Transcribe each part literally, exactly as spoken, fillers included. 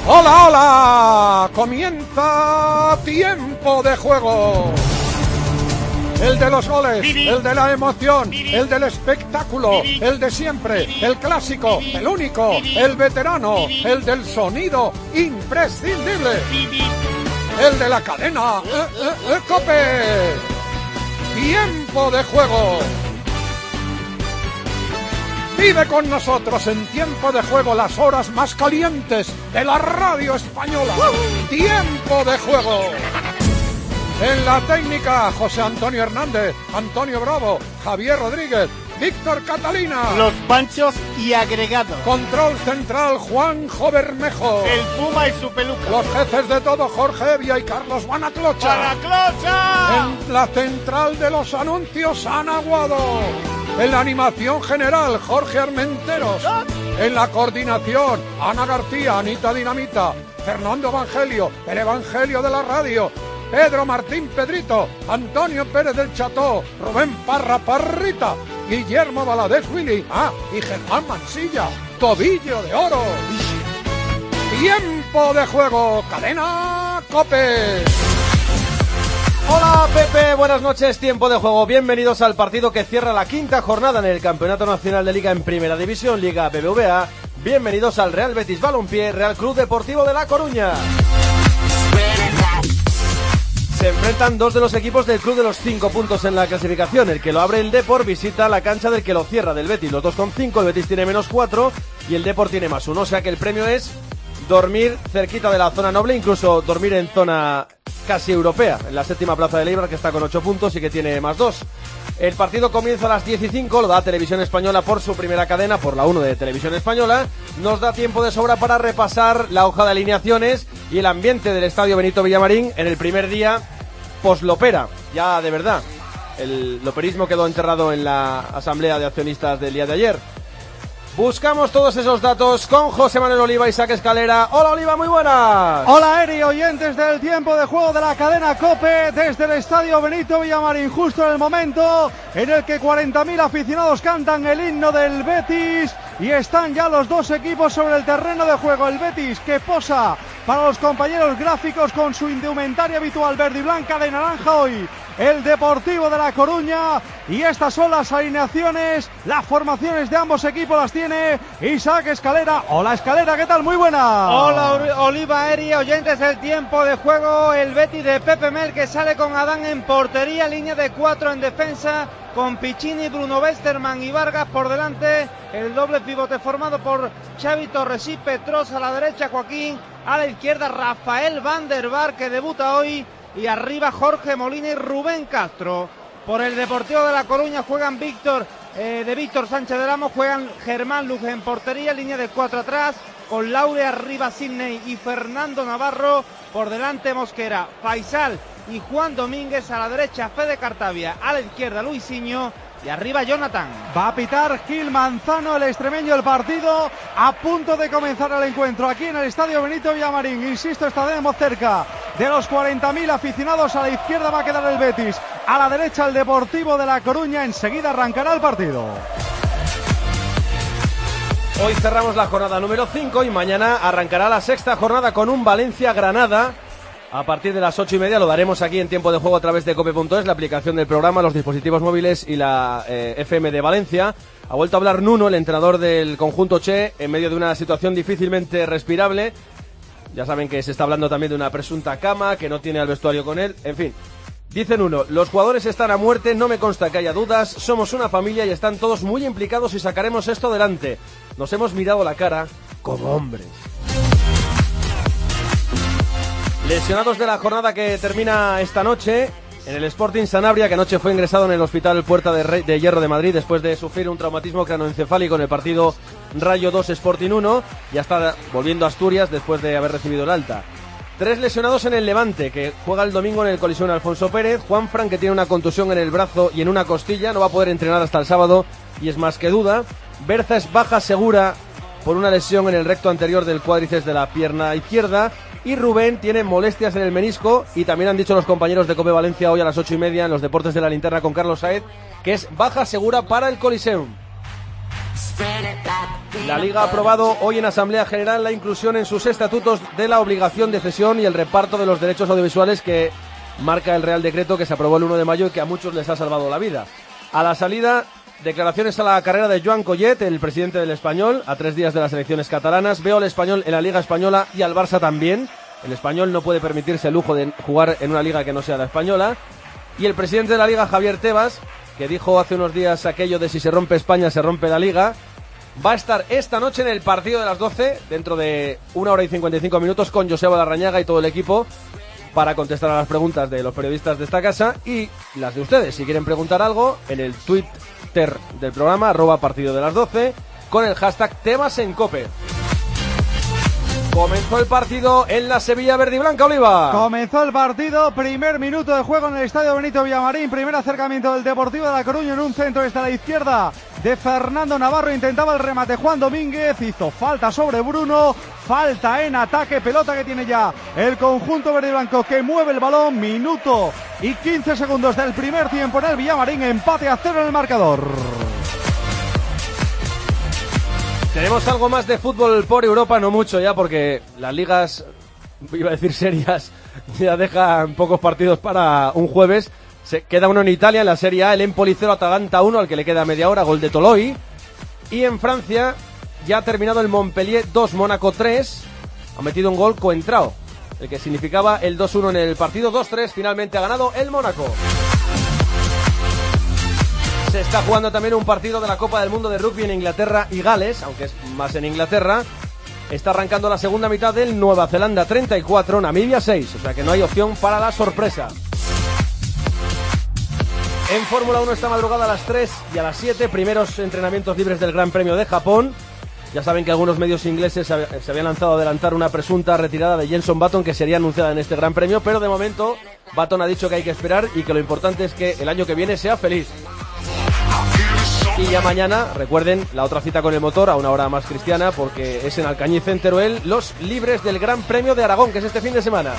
¡Hola, hola! Comienza Tiempo de Juego. El de los goles, el de la emoción, el del espectáculo, el de siempre, el clásico, el único, el veterano, el del sonido imprescindible, el de la cadena eh, eh, eh, COPE. Tiempo de Juego. Vive con nosotros en Tiempo de Juego las horas más calientes de la radio española. Tiempo de Juego. En la técnica, José Antonio Hernández, Antonio Bravo, Javier Rodríguez, Víctor Catalina. Los Panchos y agregados. Control central, Juanjo Bermejo. El Puma y su peluca. Los jefes de todo, Jorge Evia y Carlos Banaclocha. ¡Banaclocha! En la central de los anuncios, Ana Guado. En la animación general, Jorge Armenteros. En la coordinación, Ana García, Anita Dinamita, Fernando Evangelio, el Evangelio de la radio, Pedro Martín Pedrito, Antonio Pérez del Cható, Rubén Parra Parrita, Guillermo Valadez Willy, ah, y Germán Mansilla, Tobillo de Oro. Tiempo de Juego, cadena COPE. Hola Pepe, buenas noches, Tiempo de Juego, bienvenidos al partido que cierra la quinta jornada en el Campeonato Nacional de Liga en Primera División, Liga B B V A. Bienvenidos al Real Betis Balompié, Real Club Deportivo de La Coruña. Se enfrentan dos de los equipos del club de los cinco puntos en la clasificación. El que lo abre, el Depor, visita la cancha del que lo cierra, del Betis. Los dos con cinco, el Betis tiene menos cuatro y el Depor tiene más uno. O sea que el premio es dormir cerquita de la zona noble, incluso dormir en zona casi europea, en la séptima plaza de Eibar, que está con ocho puntos y que tiene más dos. El partido comienza a las diez y cinco, lo da Televisión Española por su primera cadena, por la uno de Televisión Española. Nos da tiempo de sobra para repasar la hoja de alineaciones y el ambiente del Estadio Benito Villamarín en el primer día post-lopera. Ya de verdad, el loperismo quedó enterrado en la asamblea de accionistas del día de ayer. Buscamos todos esos datos con José Manuel Oliva y Isaac Escalera. Hola Oliva, muy buenas. Hola Eri, oyentes del Tiempo de Juego de la cadena COPE desde el Estadio Benito Villamarín, justo en el momento en el que cuarenta mil aficionados cantan el himno del Betis y están ya los dos equipos sobre el terreno de juego. El Betis que posa para los compañeros gráficos con su indumentaria habitual verde y blanca de naranja hoy. El Deportivo de La Coruña, y estas son las alineaciones, las formaciones de ambos equipos las tiene Isaac Escalera. Hola Escalera, ¿qué tal? Muy buena. Hola Oliva, Eri, oyentes del Tiempo de Juego. El Betis de Pepe Mel que sale con Adán en portería, línea de cuatro en defensa, con Piccini, Bruno Westerman y Vargas por delante. El doble pivote formado por Xavi Torres y Petros, a la derecha Joaquín, a la izquierda Rafael Van der Vaart, que debuta hoy, y arriba Jorge Molina y Rubén Castro. Por el Deportivo de La Coruña juegan Víctor eh, de Víctor Sánchez de Ramos, juegan Germán Luz en portería, línea de cuatro atrás, con Laure arriba Sidney y Fernando Navarro, por delante Mosquera, Faisal y Juan Domínguez, a la derecha Fede Cartavia, a la izquierda Luisinho y arriba Jonathan. Va a pitar Gil Manzano, el extremeño, el partido. A punto de comenzar el encuentro aquí en el Estadio Benito Villamarín. Insisto, estaremos cerca de los cuarenta mil aficionados. A la izquierda va a quedar el Betis, a la derecha el Deportivo de La Coruña. Enseguida arrancará el partido. Hoy cerramos la jornada número cinco y mañana arrancará la sexta jornada con un Valencia-Granada. A partir de las ocho y media lo daremos aquí en Tiempo de Juego a través de cope punto es, la aplicación del programa, los dispositivos móviles y la eh, F M de Valencia. Ha vuelto a hablar Nuno, el entrenador del conjunto Che, en medio de una situación difícilmente respirable. Ya saben que se está hablando también de una presunta cama, que no tiene al vestuario con él, en fin. Dice Nuno, los jugadores están a muerte, no me consta que haya dudas, somos una familia y están todos muy implicados y sacaremos esto adelante. Nos hemos mirado la cara como hombres. Lesionados de la jornada que termina esta noche, en el Sporting Sanabria, que anoche fue ingresado en el Hospital Puerta de, Rey, de Hierro de Madrid después de sufrir un traumatismo cranoencefálico en el partido Rayo dos Sporting uno, ya está volviendo a Asturias después de haber recibido el alta. Tres lesionados en el Levante, que juega el domingo en el Coliseum Alfonso Pérez. Juanfran, que tiene una contusión en el brazo y en una costilla, no va a poder entrenar hasta el sábado y es más que duda. Berza es baja segura por una lesión en el recto anterior del cuádriceps de la pierna izquierda. Y Rubén tiene molestias en el menisco, y también han dicho los compañeros de Cope Valencia hoy a las ocho y media en los Deportes de la Linterna con Carlos Saez, que es baja segura para el Coliseum. La Liga ha aprobado hoy en Asamblea General la inclusión en sus estatutos de la obligación de cesión y el reparto de los derechos audiovisuales que marca el Real Decreto que se aprobó el uno de mayo y que a muchos les ha salvado la vida. A la salida, declaraciones a la carrera de Joan Collet, el presidente del Español, a tres días de las elecciones catalanas. Veo al Español en la Liga Española y al Barça también. El Español no puede permitirse el lujo de jugar en una liga que no sea la española. Y el presidente de la Liga, Javier Tebas, que dijo hace unos días aquello de si se rompe España, se rompe la Liga, va a estar esta noche en el partido de las doce, dentro de una hora y cincuenta y cinco minutos, con Joseba Larrañaga y todo el equipo, para contestar a las preguntas de los periodistas de esta casa y las de ustedes. Si quieren preguntar algo, en el Twitter del programa, arroba partido de las doce, con el hashtag temas en COPE. Comenzó el partido en la Sevilla Verde y Blanca, Oliva. Comenzó el partido, primer minuto de juego en el Estadio Benito Villamarín, primer acercamiento del Deportivo de La Coruña en un centro desde la izquierda de Fernando Navarro, intentaba el remate Juan Domínguez, hizo falta sobre Bruno, falta en ataque, pelota que tiene ya el conjunto verde y blanco que mueve el balón, minuto y quince segundos del primer tiempo en el Villamarín, empate a cero en el marcador. Tenemos algo más de fútbol por Europa, no mucho ya, porque las ligas, iba a decir serias, ya dejan pocos partidos para un jueves. Se queda uno en Italia, en la Serie A, el Empoli cero, Atalanta uno, al que le queda media hora, gol de Toloi. Y en Francia ya ha terminado el Montpellier dos, Mónaco tres, ha metido un gol Coentrao, el que significaba el dos uno en el partido, dos tres, finalmente ha ganado el Mónaco. Se está jugando también un partido de la Copa del Mundo de Rugby en Inglaterra y Gales, aunque es más en Inglaterra. Está arrancando la segunda mitad del Nueva Zelanda treinta y cuatro, Namibia seis, o sea que no hay opción para la sorpresa. En Fórmula uno esta madrugada a las tres y a las siete, primeros entrenamientos libres del Gran Premio de Japón. Ya saben que algunos medios ingleses se habían lanzado a adelantar una presunta retirada de Jenson Button que sería anunciada en este Gran Premio, pero de momento Button ha dicho que hay que esperar y que lo importante es que el año que viene sea feliz. Y ya mañana, recuerden, la otra cita con el motor a una hora más cristiana, porque es en Alcañiz, en Teruel, los libres del Gran Premio de Aragón, que es este fin de semana.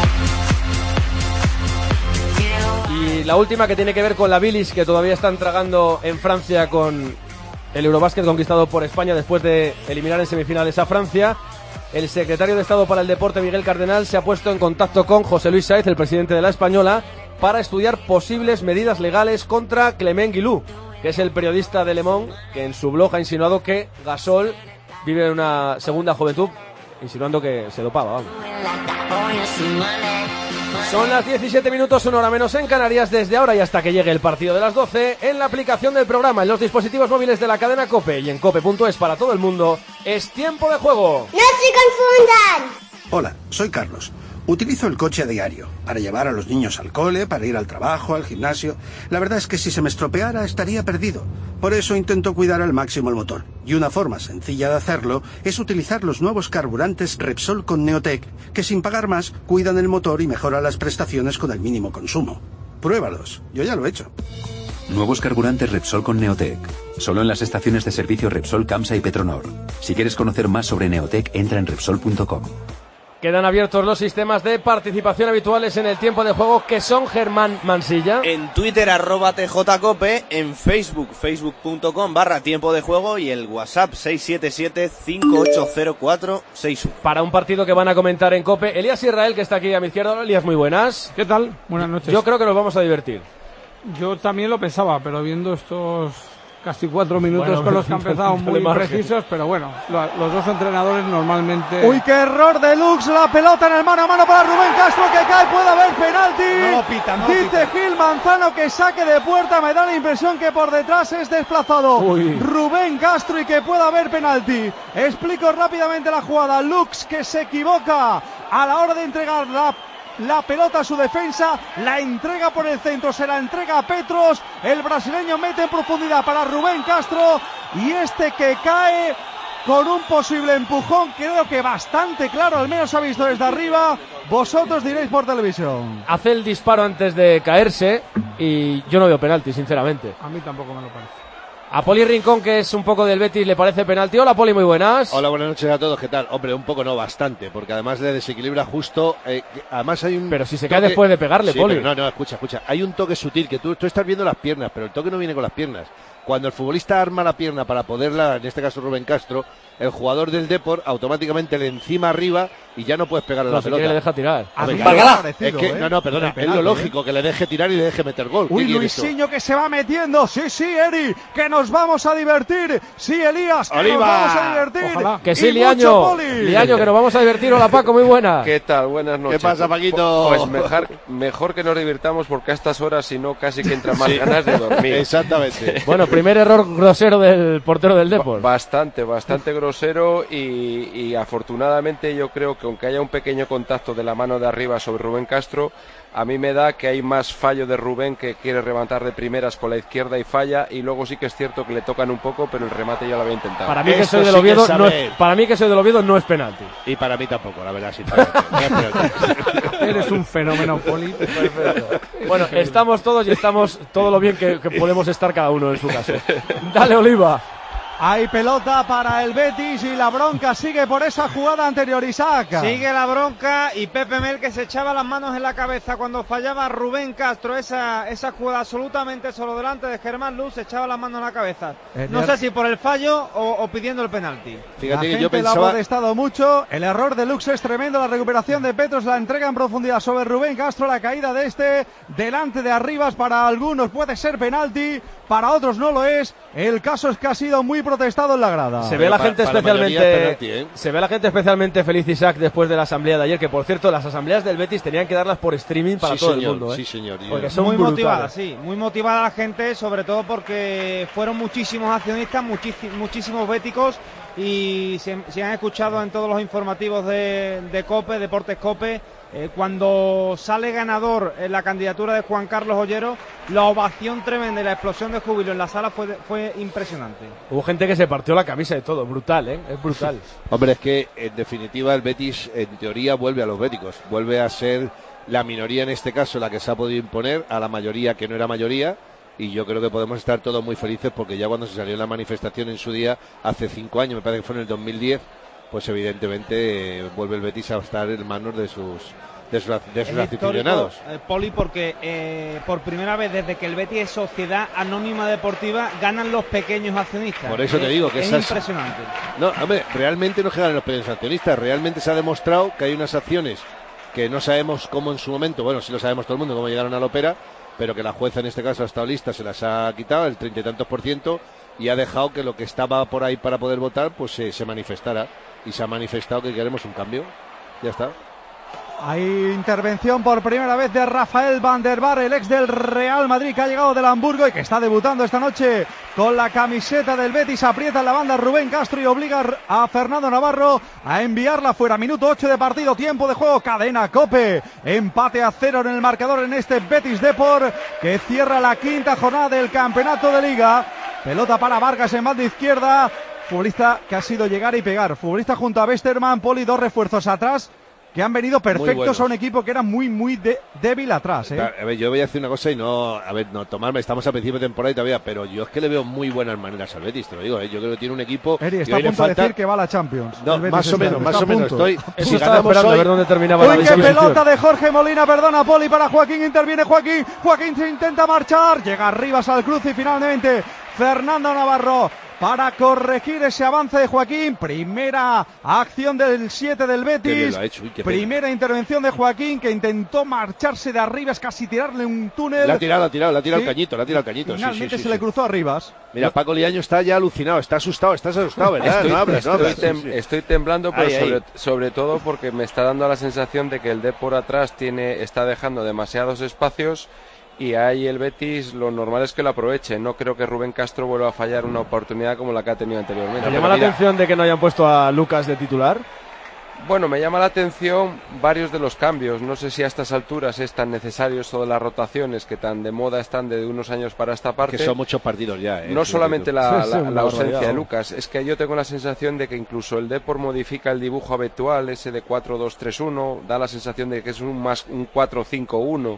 Y la última, que tiene que ver con la bilis que todavía están tragando en Francia con el Eurobásquet conquistado por España después de eliminar en semifinales a Francia. El secretario de Estado para el Deporte, Miguel Cardenal, se ha puesto en contacto con José Luis Sáez, el presidente de la Española, para estudiar posibles medidas legales contra Clement Guilou, que es el periodista de Le Monde, que en su blog ha insinuado que Gasol vive en una segunda juventud, insinuando que se dopaba, vamos. Son las diecisiete minutos, una hora menos en Canarias, desde ahora y hasta que llegue el partido de las doce, en la aplicación del programa, en los dispositivos móviles de la cadena COPE y en cope punto es para todo el mundo. Es tiempo de juego. ¡No se confundan! Hola, soy Carlos. Utilizo el coche a diario, para llevar a los niños al cole, para ir al trabajo, al gimnasio. La verdad es que si se me estropeara estaría perdido. Por eso intento cuidar al máximo el motor. Y una forma sencilla de hacerlo es utilizar los nuevos carburantes Repsol con Neotec, que sin pagar más cuidan el motor y mejoran las prestaciones con el mínimo consumo. Pruébalos, yo ya lo he hecho. Nuevos carburantes Repsol con Neotec. Solo en las estaciones de servicio Repsol, Camsa y Petronor. Si quieres conocer más sobre Neotec, entra en Repsol punto com. Quedan abiertos los sistemas de participación habituales en el tiempo de juego, que son Germán Mansilla. En Twitter, arroba tjcope, en Facebook, facebook punto com barra tiempo de juego y el WhatsApp seis siete siete, cinco ocho cero cuatro seis uno. Para un partido que van a comentar en COPE, Elías Israel, que está aquí a mi izquierda. Elías, muy buenas. ¿Qué tal? Buenas noches. Yo creo que nos vamos a divertir. Yo también lo pensaba, pero viendo estos casi cuatro minutos bueno, con los que han empezado muy margen. precisos, pero bueno, lo, los dos entrenadores normalmente... Uy, qué error de Lux, la pelota en el mano a mano para Rubén Castro, que cae, puede haber penalti. No pita, no Dice pita. Gil Manzano que saque de puerta, me da la impresión que por detrás es desplazado Uy. Rubén Castro y que puede haber penalti. Explico rápidamente la jugada. Lux, que se equivoca a la hora de entregar la La pelota a su defensa, la entrega por el centro, se la entrega a Petros, el brasileño mete en profundidad para Rubén Castro y este que cae con un posible empujón, creo que bastante claro, al menos ha visto desde arriba, vosotros diréis por televisión. Hace el disparo antes de caerse y yo no veo penalti, sinceramente. A mí tampoco me lo parece. A Poli Rincón, que es un poco del Betis, le parece penalti. Hola, Poli, muy buenas. Hola, buenas noches a todos, ¿qué tal? Hombre, un poco no, bastante, porque además le desequilibra justo, eh, además hay un... Pero si se toque... cae después de pegarle, sí, Poli. Pero no, no, escucha, escucha, hay un toque sutil, que tú, tú estás viendo las piernas, pero el toque no viene con las piernas. Cuando el futbolista arma la pierna para poderla, en este caso Rubén Castro, el jugador del Depor automáticamente le encima arriba y ya no puedes pegarle no, la si pelota. Le deja tirar. Hombre, claro, es que, ¿eh? No, no, perdona, es lo lógico, ¿eh? Que le deje tirar y le deje meter gol. Uy, Luisinho que se va metiendo. Sí, sí, Eri, que nos vamos a divertir. Sí, Elías, que Oliva. nos vamos a divertir. Ojalá. Que sí, Liaño. Liaño, que nos vamos a divertir. Hola, Paco, muy buena. ¿Qué tal? Buenas noches. ¿Qué pasa, Paquito? Pues mejor, mejor que nos divirtamos, porque a estas horas, si no, casi que entran más sí. ganas de dormir. Exactamente. Bueno, primer error grosero del portero del Depor. Bastante, bastante grosero y, y afortunadamente yo creo que aunque haya un pequeño contacto de la mano de arriba sobre Rubén Castro, a mí me da que hay más fallo de Rubén, que quiere rematar de primeras con la izquierda y falla, y luego sí que es cierto que le tocan un poco, pero el remate ya lo había intentado. Para mí que soy del Oviedo, no es, para mí que soy del Oviedo no es penalti. Y para mí tampoco, la verdad, sinceramente. Eres un fenómeno, Poli. Perfecto. Bueno, estamos todos y estamos todo lo bien que, que podemos estar cada uno en su caso. Dale, Oliva. Hay pelota para el Betis y la bronca sigue por esa jugada anterior, Isaac. Sigue la bronca y Pepe Mel, que se echaba las manos en la cabeza cuando fallaba Rubén Castro esa, esa jugada absolutamente solo delante de Germán Luz, se echaba las manos en la cabeza. No sé si por el fallo o, o pidiendo el penalti. Fíjate la que yo pensaba... lo ha protestado mucho, el error de Lux es tremendo, la recuperación de Petros, la entrega en profundidad sobre Rubén Castro, la caída de este delante de Arribas, para algunos puede ser penalti, para otros no lo es. El caso es que ha sido muy protestado en la grada. Se ve la gente para, especialmente la penalti, ¿eh? Se ve la gente especialmente feliz, Isaac, después de la asamblea de ayer, que por cierto las asambleas del Betis tenían que darlas por streaming para sí, todo señor, el mundo, ¿eh? Sí, señor. Porque son muy brutales. motivada, sí, muy motivada la gente, sobre todo porque fueron muchísimos accionistas, muchísimos, muchísimos béticos, y se, se han escuchado en todos los informativos de, de COPE, Deportes COPE. Eh, cuando sale ganador en la candidatura de Juan Carlos Ollero, la ovación tremenda y la explosión de júbilo en la sala fue, fue impresionante. Hubo gente que se partió la camisa de todo, brutal, ¿eh? Es brutal. Hombre, es que en definitiva el Betis en teoría vuelve a los béticos, vuelve a ser la minoría en este caso la que se ha podido imponer a la mayoría que no era mayoría, y yo creo que podemos estar todos muy felices porque ya cuando se salió la manifestación en su día, hace cinco años, me parece que fue en el dos mil diez, pues evidentemente eh, vuelve el Betis a estar en manos de sus de sus, de sus aficionados. Eh, Poli, porque eh, por primera vez desde que el Betis es sociedad anónima deportiva, ganan los pequeños accionistas. Por eso es, te digo que es esas... impresionante. No, hombre, realmente no ganan los pequeños accionistas, realmente se ha demostrado que hay unas acciones que no sabemos cómo en su momento, bueno, sí lo sabemos todo el mundo, cómo llegaron a la ópera, pero que la jueza en este caso ha estado lista, se las ha quitado, el treinta y tantos por ciento, y ha dejado que lo que estaba por ahí para poder votar, pues se, se manifestara. Y se ha manifestado que queremos un cambio. Ya está. Hay intervención por primera vez de Rafael Van der Bar, el ex del Real Madrid, que ha llegado del Hamburgo y que está debutando esta noche con la camiseta del Betis. Aprieta en la banda Rubén Castro y obliga a Fernando Navarro a enviarla fuera. Minuto ocho de partido, tiempo de juego, cadena COPE. Empate a cero en el marcador en este Betis Depor, que cierra la quinta jornada del campeonato de Liga. Pelota para Vargas en banda izquierda. Futbolista que ha sido llegar y pegar. Futbolista junto a Westerman, Poli, dos refuerzos atrás que han venido perfectos a un equipo que era muy, muy de, débil atrás, ¿eh? A ver, yo voy a decir una cosa y no, a ver, no tomarme, estamos a principio de temporada y todavía, pero yo es que le veo muy buenas maneras al Betis, te lo digo, ¿eh? Yo creo que tiene un equipo... Eri, está a punto falta... de decir que va a la Champions. No, más o menos, más o menos, estoy... Si ganamos hoy... a ver dónde terminaba Uy, la qué pelota de Jorge Molina, perdona, Poli, para Joaquín, interviene Joaquín, Joaquín se intenta marchar, llega Arribas al cruce y finalmente Fernando Navarro para corregir ese avance de Joaquín. Primera acción del siete del Betis. Uy, primera intervención de Joaquín, que intentó marcharse de Arribas, casi tirarle un túnel. La ha tirado, la ha tirado, la ha tirado ¿Sí? el cañito, la ha tirado el cañito. Finalmente sí, sí, sí, se sí. le cruzó a Arribas. Mira, Paco Liaño está ya alucinado, está asustado, estás asustado, ¿verdad? Estoy, no hablas, no hablas. Estoy, tem sí, sí. estoy temblando, pero ahí, sobre, ahí. sobre todo porque me está dando la sensación de que el Depor atrás tiene, está dejando demasiados espacios. Y ahí el Betis lo normal es que lo aproveche. No creo que Rubén Castro vuelva a fallar una oportunidad como la que ha tenido anteriormente. ¿Te llama la mira, atención de que no hayan puesto a Lucas de titular? Bueno, me llama la atención varios de los cambios. No sé si a estas alturas es tan necesario eso de las rotaciones que tan de moda están de unos años para esta parte. Que son muchos partidos ya, ¿eh? No solamente la, la, la ausencia de Lucas, es que yo tengo la sensación de que incluso el Depor modifica el dibujo habitual, ese de cuatro dos tres uno, da la sensación de que es un más un cuatro cinco uno.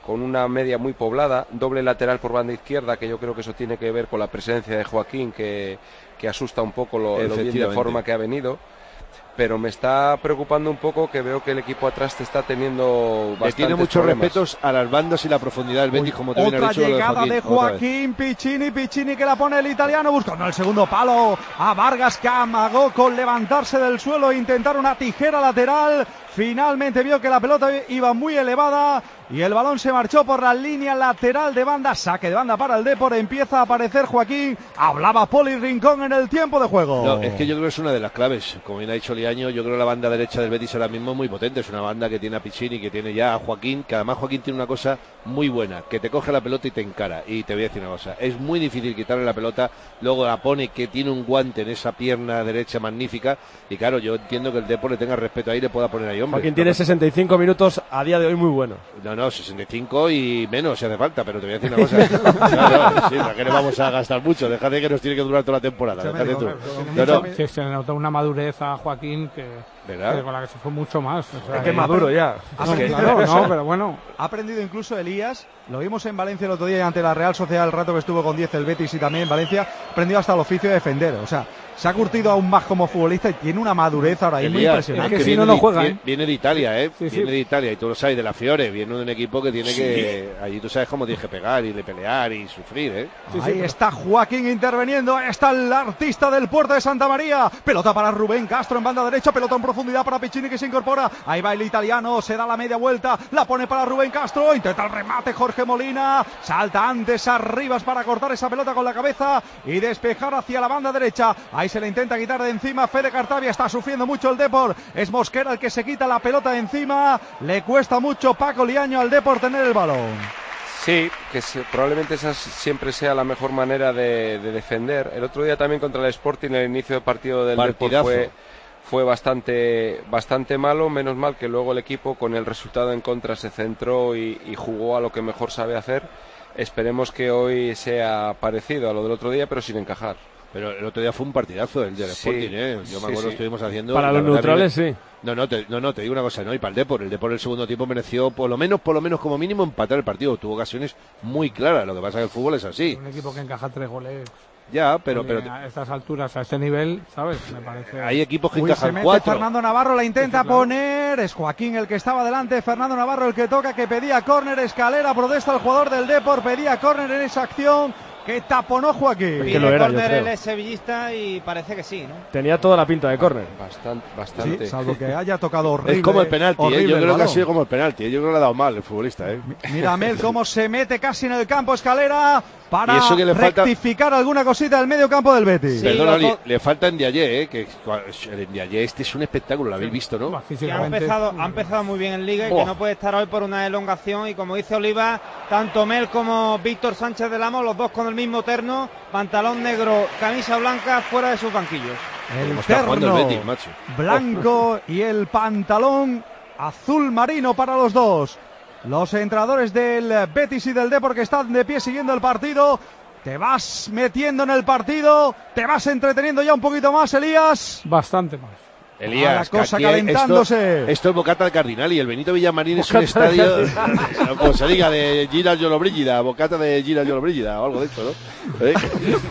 con una media muy poblada, doble lateral por banda izquierda, que yo creo que eso tiene que ver con la presencia de Joaquín, que, que asusta un poco lo, lo bien de forma que ha venido. Pero me está preocupando un poco que veo que el equipo atrás te está teniendo bastantes tiene muchos problemas. respetos a las bandas y la profundidad del Betis, como te viene Otra dicho. llegada de Joaquín, de Joaquín Piccini, Piccini que la pone el italiano buscando el segundo palo a Vargas, que amagó con levantarse del suelo e intentar una tijera lateral. Finalmente vio que la pelota iba muy elevada y el balón se marchó por la línea lateral de banda. Saque de banda para el Depor. Empieza a aparecer Joaquín. Hablaba Poli Rincón en el tiempo de juego. No, es que yo creo que es una de las claves. Como bien ha dicho Liaño, yo creo que la banda derecha del Betis ahora mismo es muy potente. Es una banda que tiene a Piccini, que tiene ya a Joaquín, que además Joaquín tiene una cosa muy buena, que te coge la pelota y te encara. Y te voy a decir una cosa, es muy difícil quitarle la pelota, luego la pone, que tiene un guante en esa pierna derecha magnífica. Y claro, yo entiendo que el Depor le tenga respeto ahí y le pueda poner ahí hombre. Joaquín tiene sesenta y cinco minutos a día de hoy muy buenos. No, no, sesenta y cinco y menos si hace falta, pero te voy a decir una cosa. No, no, sí, ¿para qué le vamos a gastar mucho? Déjate que nos tiene que durar toda la temporada. Déjate tú. No, no. Sí, se le nota una madurez a Joaquín que, que con la que se fue mucho más. O sea, es que es maduro ya. No, que, claro, no, pero bueno. Ha aprendido incluso Elías, lo vimos en Valencia el otro día ante la Real Sociedad, el rato que estuvo con diez el Betis, y también en Valencia, ha aprendido hasta el oficio de defender. O sea, se ha curtido aún más como futbolista y tiene una madurez ahora ahí muy impresionante. Es que si no, no juega. Viene, viene de Italia, ¿eh? Sí, sí. Viene de Italia, y tú lo sabes, de la Fiore. Viene de un equipo que tiene sí. que... Allí tú sabes cómo tienes que pegar y de pelear y sufrir, ¿eh? Sí, ahí sí, está Joaquín interviniendo. Está el artista del puerto de Santa María. Pelota para Rubén Castro en banda derecha. Pelota en profundidad para Piccini, que se incorpora. Ahí va el italiano. Se da la media vuelta. La pone para Rubén Castro. Intenta el remate Jorge Molina. Salta antes a Rivas para cortar esa pelota con la cabeza y despejar hacia la banda derecha. Ahí se le intenta quitar de encima Fede Cartavia. Está sufriendo mucho el Depor. Es Mosquera el que se quita la pelota de encima. Le cuesta mucho Paco Liaño al Depor tener el balón. Sí, que se, probablemente esa siempre sea la mejor manera de, de defender. El otro día también contra el Sporting, el inicio del partido del Depor fue, fue bastante, bastante malo. Menos mal que luego el equipo, con el resultado en contra, se centró y, y jugó a lo que mejor sabe hacer. Esperemos que hoy sea parecido a lo del otro día, pero sin encajar. Pero el otro día fue un partidazo el del Sporting, sí, ¿eh? Yo me acuerdo, sí, estuvimos haciendo... Para los neutrales, sí. No, no, te, no, no, te digo una cosa, no, y para el Depor. El Depor el segundo tiempo mereció, por lo menos, por lo menos como mínimo, empatar el partido. Tuvo ocasiones muy claras, lo que pasa es que el fútbol es así. Un equipo que encaja tres goles... Ya, pero... pero a estas alturas, a este nivel, ¿sabes? Me parece... Hay equipos que Uy, encajan se mete cuatro. Fernando Navarro, la intenta sí, claro. poner. Es Joaquín el que estaba delante. Fernando Navarro el que toca, que pedía córner. Escalera, protesta el jugador del Depor. Pedía córner en esa acción que taponó Joaquín. Pide córner el sevillista y parece que sí, ¿no? Tenía toda la pinta de córner. Bastante, bastante. Sí, salvo que haya tocado horrible. Es como el penalti, ¿eh? Yo creo el que ha sido como el penalti, ¿eh? Yo creo que le ha dado mal el futbolista, ¿eh? Mira Mel cómo se mete casi en el campo Escalera para y eso que le rectificar falta... alguna cosita del medio campo del Betis. Sí, Perdona, le, le falta Ndiaye, ¿eh? Que el Ndiaye este es un espectáculo, lo habéis visto, ¿no? Que ha empezado, ha empezado muy bien en Liga y oh. que no puede estar hoy por una elongación, y como dice Oliva, tanto Mel como Víctor Sánchez del Amo, los dos con el mismo terno, pantalón negro, camisa blanca, fuera de sus banquillos. El terno el Betis, macho. blanco y el pantalón azul marino para los dos. Los entrenadores del Betis y del Depor que están de pie siguiendo el partido. Te vas metiendo en el partido, te vas entreteniendo ya un poquito más, Elías. Bastante más. Elías, la cosa calentándose. Esto, esto es Bocata del Cardinal y el Benito Villamarín es un estadio, como se diga, de Gira Llollobrigida, Bocata de Gira Llollobrigida o algo de esto, ¿no? ¿Eh?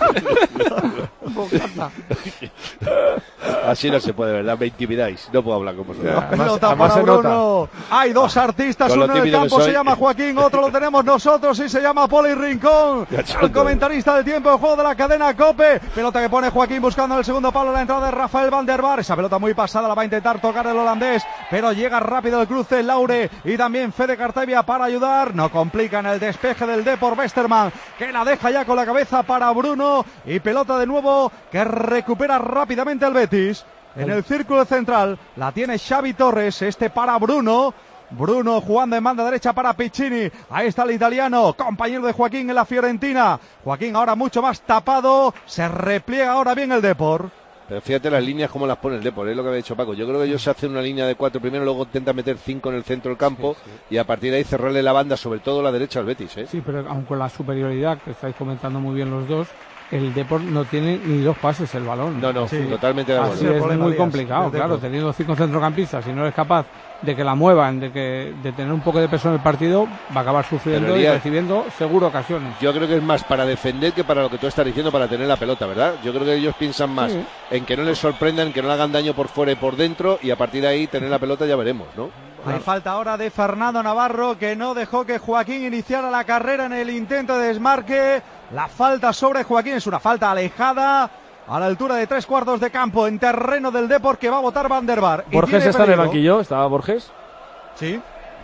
Bocata. Así no se puede, ¿verdad? Me intimidáis, no puedo hablar con vosotros. La pelota para Bruno. Hay dos artistas, uno en el campo se llama Joaquín, otro lo tenemos nosotros y se llama Poli Rincón. El comentarista del tiempo de juego de la cadena COPE. Pelota que pone Joaquín buscando en el segundo palo la entrada de Rafael Van der Vaart. Esa pelota muy pasada la va a intentar tocar el holandés, pero llega rápido el cruce Laure y también Fede Cartavia para ayudar. No complican el despeje del Depor. Westerman que la deja ya con la cabeza para Bruno, y pelota de nuevo que recupera rápidamente el Betis. En el círculo central la tiene Xavi Torres, este para Bruno. Bruno jugando en banda derecha para Piccini. Ahí está el italiano, compañero de Joaquín en la Fiorentina. Joaquín ahora mucho más tapado. Se repliega ahora bien el Depor. Pero fíjate las líneas como las pone el Depor, es lo que había dicho Paco. Yo creo que ellos hacen una línea de cuatro primero, luego intenta meter cinco en el centro del campo, sí, sí. y a partir de ahí cerrarle la banda, sobre todo la derecha al Betis, ¿eh? Sí, pero aun con la superioridad que estáis comentando muy bien los dos, el Depor no tiene ni dos pases el balón. No, no, sí. totalmente de acuerdo. Así es muy complicado, claro, teniendo cinco centrocampistas, si no eres capaz de que la muevan, de que de tener un poco de peso en el partido, va a acabar sufriendo y recibiendo seguro ocasiones. Yo creo que es más para defender que para lo que tú estás diciendo, para tener la pelota, ¿verdad? Yo creo que ellos piensan más sí. en que no les sorprendan, que no le hagan daño por fuera y por dentro, y a partir de ahí tener la pelota ya veremos, ¿no? Hay falta ahora de Fernando Navarro, que no dejó que Joaquín iniciara la carrera en el intento de desmarque. La falta sobre Joaquín es una falta alejada, a la altura de tres cuartos de campo, en terreno del Depor, que va a votar Van der Bar. Borges está en el banquillo, ¿está Borges? Sí.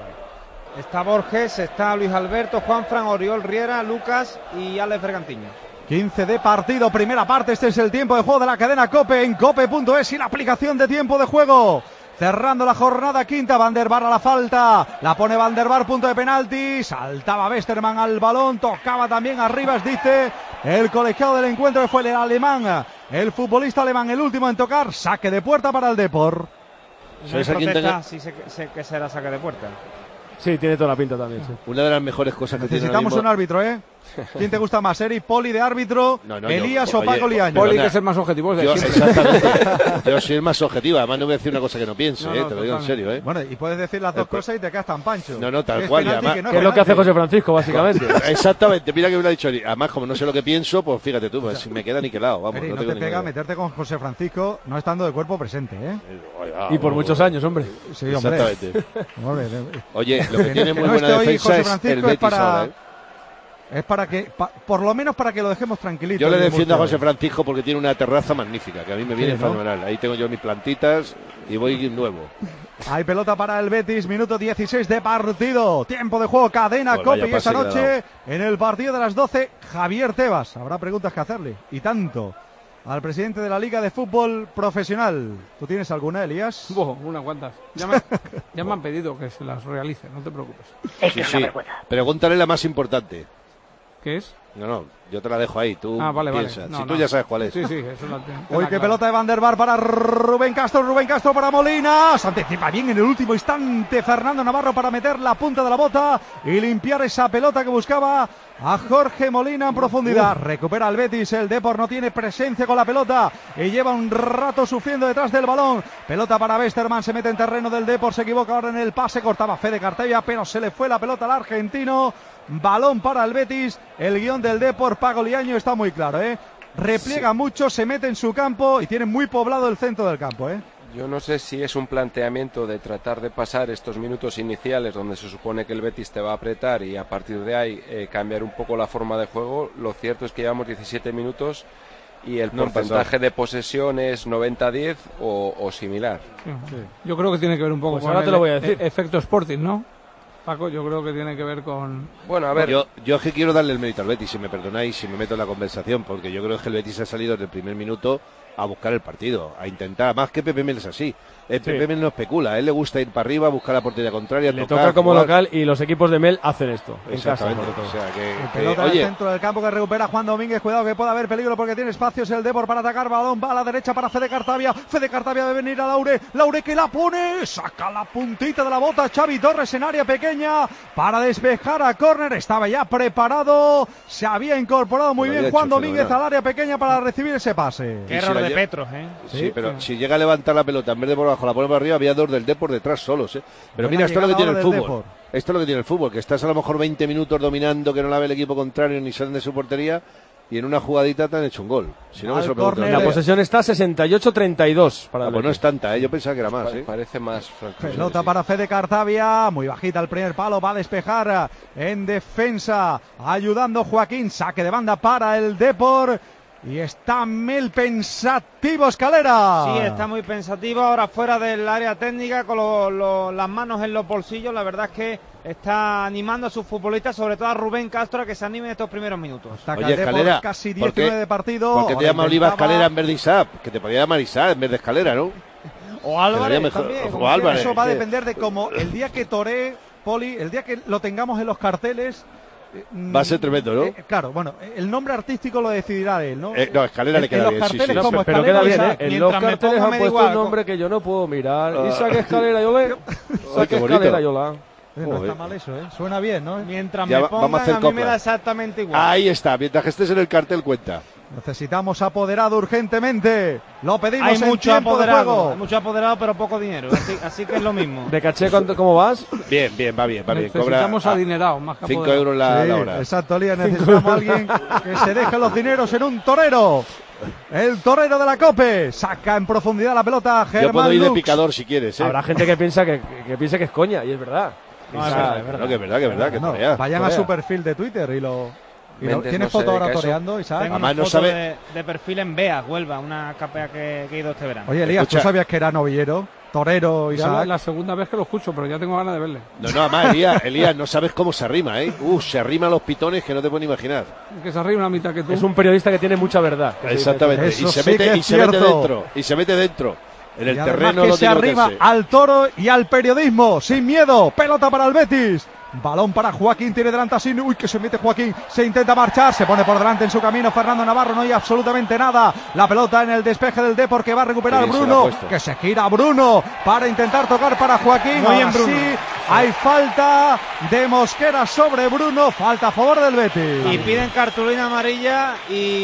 Está Borges, está Luis Alberto, Juanfran, Oriol Riera, Lucas y Alex Bergantiño. quince de partido, primera parte, este es el tiempo de juego de la cadena COPE en cope punto es y la aplicación de tiempo de juego. Cerrando la jornada quinta, Van der Bar a la falta, la pone Van der Bar, punto de penalti, saltaba Westerman al balón, tocaba también a Rivas, dice el colegiado del encuentro, que fue el alemán, el futbolista alemán, el último en tocar, saque de puerta para el Depor. No hay protesta, sí sé que, sé que será saque de puerta. Sí, tiene toda la pinta también. Sí. Una de las mejores cosas que tiene. Necesitamos un árbitro, ¿eh? ¿Quién te gusta más, Eric Poli de árbitro, no, no, Elías yo, o Paco oye, Liaño? Poli, que es el más objetivo. Yo, exactamente. Yo soy el más objetivo. Además, no voy a decir una cosa que no piense, no, no, eh, te lo digo en serio. ¿eh? Bueno, y puedes decir las dos Después. cosas y te quedas tan pancho. No, no, tal cual. Además, que no es, es lo que hace José Francisco, básicamente. Exactamente. Mira que me lo ha dicho. Además, como no sé lo que pienso, pues fíjate tú, pues, me queda niquelado. Vamos, Eri, no, no te pega meterte con José Francisco no estando de cuerpo presente, ¿eh? Y por muchos años, hombre. Sí, hombre. Exactamente. Oye, lo que tiene muy buena defensa es el Betis ahora, ¿eh? Es para que, pa, por lo menos para que lo dejemos tranquilito. Yo le defiendo a José Francisco porque tiene una terraza magnífica, que a mí me viene sí, ¿no? fenomenal. Ahí tengo yo mis plantitas y voy nuevo. Hay pelota para el Betis, minuto dieciséis de partido. Tiempo de juego, cadena pues COPE, y esta noche en el partido de las doce, Javier Tebas. Habrá preguntas que hacerle, y tanto, al presidente de la Liga de Fútbol Profesional. ¿Tú tienes alguna, Elías? Oh, unas cuantas. Ya me, ya me han pedido que se las realice, no te preocupes. Sí, sí. Pregúntale la más importante. ¿Qué es? No, no, yo te la dejo ahí, tú ah, vale, piensas. Vale. No, si no. tú ya sabes cuál es. Sí, sí, eso lo tengo. Hoy qué pelota de Van der Bar para Rubén Castro, Rubén Castro para Molina. Se anticipa bien en el último instante Fernando Navarro para meter la punta de la bota y limpiar esa pelota que buscaba a Jorge Molina en profundidad. Uf. Recupera el Betis, el Depor no tiene presencia con la pelota y lleva un rato sufriendo detrás del balón. Pelota para Westerman, se mete en terreno del Depor, se equivoca ahora en el pase, cortaba Fede Cartavia, pero se le fue la pelota al argentino. Balón para el Betis, el guión del Depor, Paco Liaño, está muy claro, ¿eh? Repliega sí. mucho, se mete en su campo y tiene muy poblado el centro del campo, ¿eh? Yo no sé si es un planteamiento de tratar de pasar estos minutos iniciales donde se supone que el Betis te va a apretar y a partir de ahí eh, cambiar un poco la forma de juego. Lo cierto es que llevamos diecisiete minutos y el no porcentaje de posesión es noventa a diez o, o similar. Sí, sí. Yo creo que tiene que ver un poco pues con ahora el te lo voy a decir. E- efecto Sporting, ¿no? Paco, yo creo que tiene que ver con... Bueno, a ver... Yo, yo es que quiero darle el mérito al Betis, si me perdonáis, si me meto en la conversación, porque yo creo que el Betis ha salido desde el primer minuto a buscar el partido, a intentar, más que Pepe Mel es así. El sí. Pepe Mel no especula, a él le gusta ir para arriba, buscar la portería contraria, le tocar, toca como jugar. Local y los equipos de Mel hacen esto. Exactamente. En casa, o sea que, el pelota eh, en el oye, centro del campo que recupera Juan Domínguez. Cuidado que puede haber peligro porque tiene espacios el Depor para atacar. Balón va a la derecha para Fede Cartavia. Fede Cartavia debe venir a Laure. Laure que la pone. Saca la puntita de la bota. Xavi Torres en área pequeña para despejar a córner. Estaba ya preparado. Se había incorporado muy bien Juan Domínguez al área pequeña para recibir ese pase. Qué error de Petros, ¿eh? Sí, sí, pero si llega a levantar la pelota en vez de por abajo, la pone por arriba, había dos del Depor detrás solos, ¿eh? Pero mira, esto es lo que tiene el fútbol. Depor. Esto es lo que tiene el fútbol, que estás a lo mejor veinte minutos dominando, que no la ve el equipo contrario ni salen de su portería y en una jugadita te han hecho un gol. Si no, me sorprende. La posesión está sesenta y ocho a treinta y dos para ah, pues no es tanta, ¿eh? Yo pensaba que era más, ¿eh? Parece más. Pelota sí. para Fede Cartavia, muy bajita el primer palo, va a despejar en defensa, ayudando Joaquín, saque de banda para el Depor. Y está Mel pensativo, Escalera. Sí, está muy pensativo, ahora fuera del área técnica, con lo, lo, las manos en los bolsillos. La verdad es que está animando a sus futbolistas, sobre todo a Rubén Castro, a que se anime en estos primeros minutos. Está Oye, Escalera, casi diecinueve de partido. ¿Por qué te llama Oliva Escalera en vez de Isaac? Que te podía llamar Isaac en vez de Escalera, ¿no? O Álvarez mejor, también. O Álvarez. Eso va a depender de cómo el día que toree, Poli, el día que lo tengamos en los carteles... Va a ser tremendo, ¿no? Eh, claro, bueno, el nombre artístico lo decidirá él, ¿no? Eh, no, Escalera le queda en bien, los carteles sí, sí, como sí. Pero Escalera, queda bien, Isaac, ¿eh? En los carteles han puesto igual, un nombre que yo no puedo mirar. Uh, Isaac Escalera, yo le... Isaac Escalera, yo la... Eh, no está mal eso, ¿eh? Suena bien, ¿no? Mientras ya me va, pongan, vamos a, hacer a mí me da exactamente igual. Ahí está, mientras que estés en el cartel cuenta. Necesitamos apoderado urgentemente. Lo pedimos hay en mucho tiempo apoderado, de juego. Hay mucho apoderado, pero poco dinero. Así, así que es lo mismo. ¿De caché cómo vas? Bien, bien, va bien, va bien. Necesitamos adinerados, más que cinco euros la, sí, la hora. Exacto, Lía. Necesitamos a alguien que se deje los dineros en un torero. El torero de la COPE. Saca en profundidad la pelota Germán Yo puedo ir Lux. de picador si quieres, ¿eh? Habrá gente que piensa que, que, que piensa que es coña, y es verdad. No, es verdad, es verdad, que es verdad, que es verdad. Que No, torea, vayan torea. a su perfil de Twitter y lo... Y lo Méndez ¿Tienes no foto se ahora dedica a eso. toreando, Isaac? Tengo Además, una no foto sabe- de, de perfil en Beas, Huelva, una capea que, que he ido este verano. Oye, Elías, Escucha. ¿tú sabías que era novillero? Torero, Ya Isaac. es la segunda vez que lo escucho, pero ya tengo ganas de verle. No, no, además, Elías, Elías, no sabes cómo se arrima, ¿eh? Uh, se arrima a los pitones que no te puedes ni imaginar. Que se arriba una mitad que tú. Es un periodista que tiene mucha verdad. Exactamente. Eso Y se sí mete, que es y se mete cierto. dentro. Y se mete dentro. En el Y además terreno que no se tiene arriba meterse. al toro y al periodismo, sin miedo. Pelota para el Betis. Balón para Joaquín, tiene delante así. Uy, que se mete Joaquín. Se intenta marchar, se pone por delante en su camino Fernando Navarro. No hay absolutamente nada. La pelota en el despeje del Depor que va a recuperar Qué bien se la ha Bruno. puesto. Que se gira Bruno para intentar tocar para Joaquín. Muy bien, Ahora Bruno. sí, hay falta de Mosquera sobre Bruno. Falta a favor del Betis. Y piden cartulina amarilla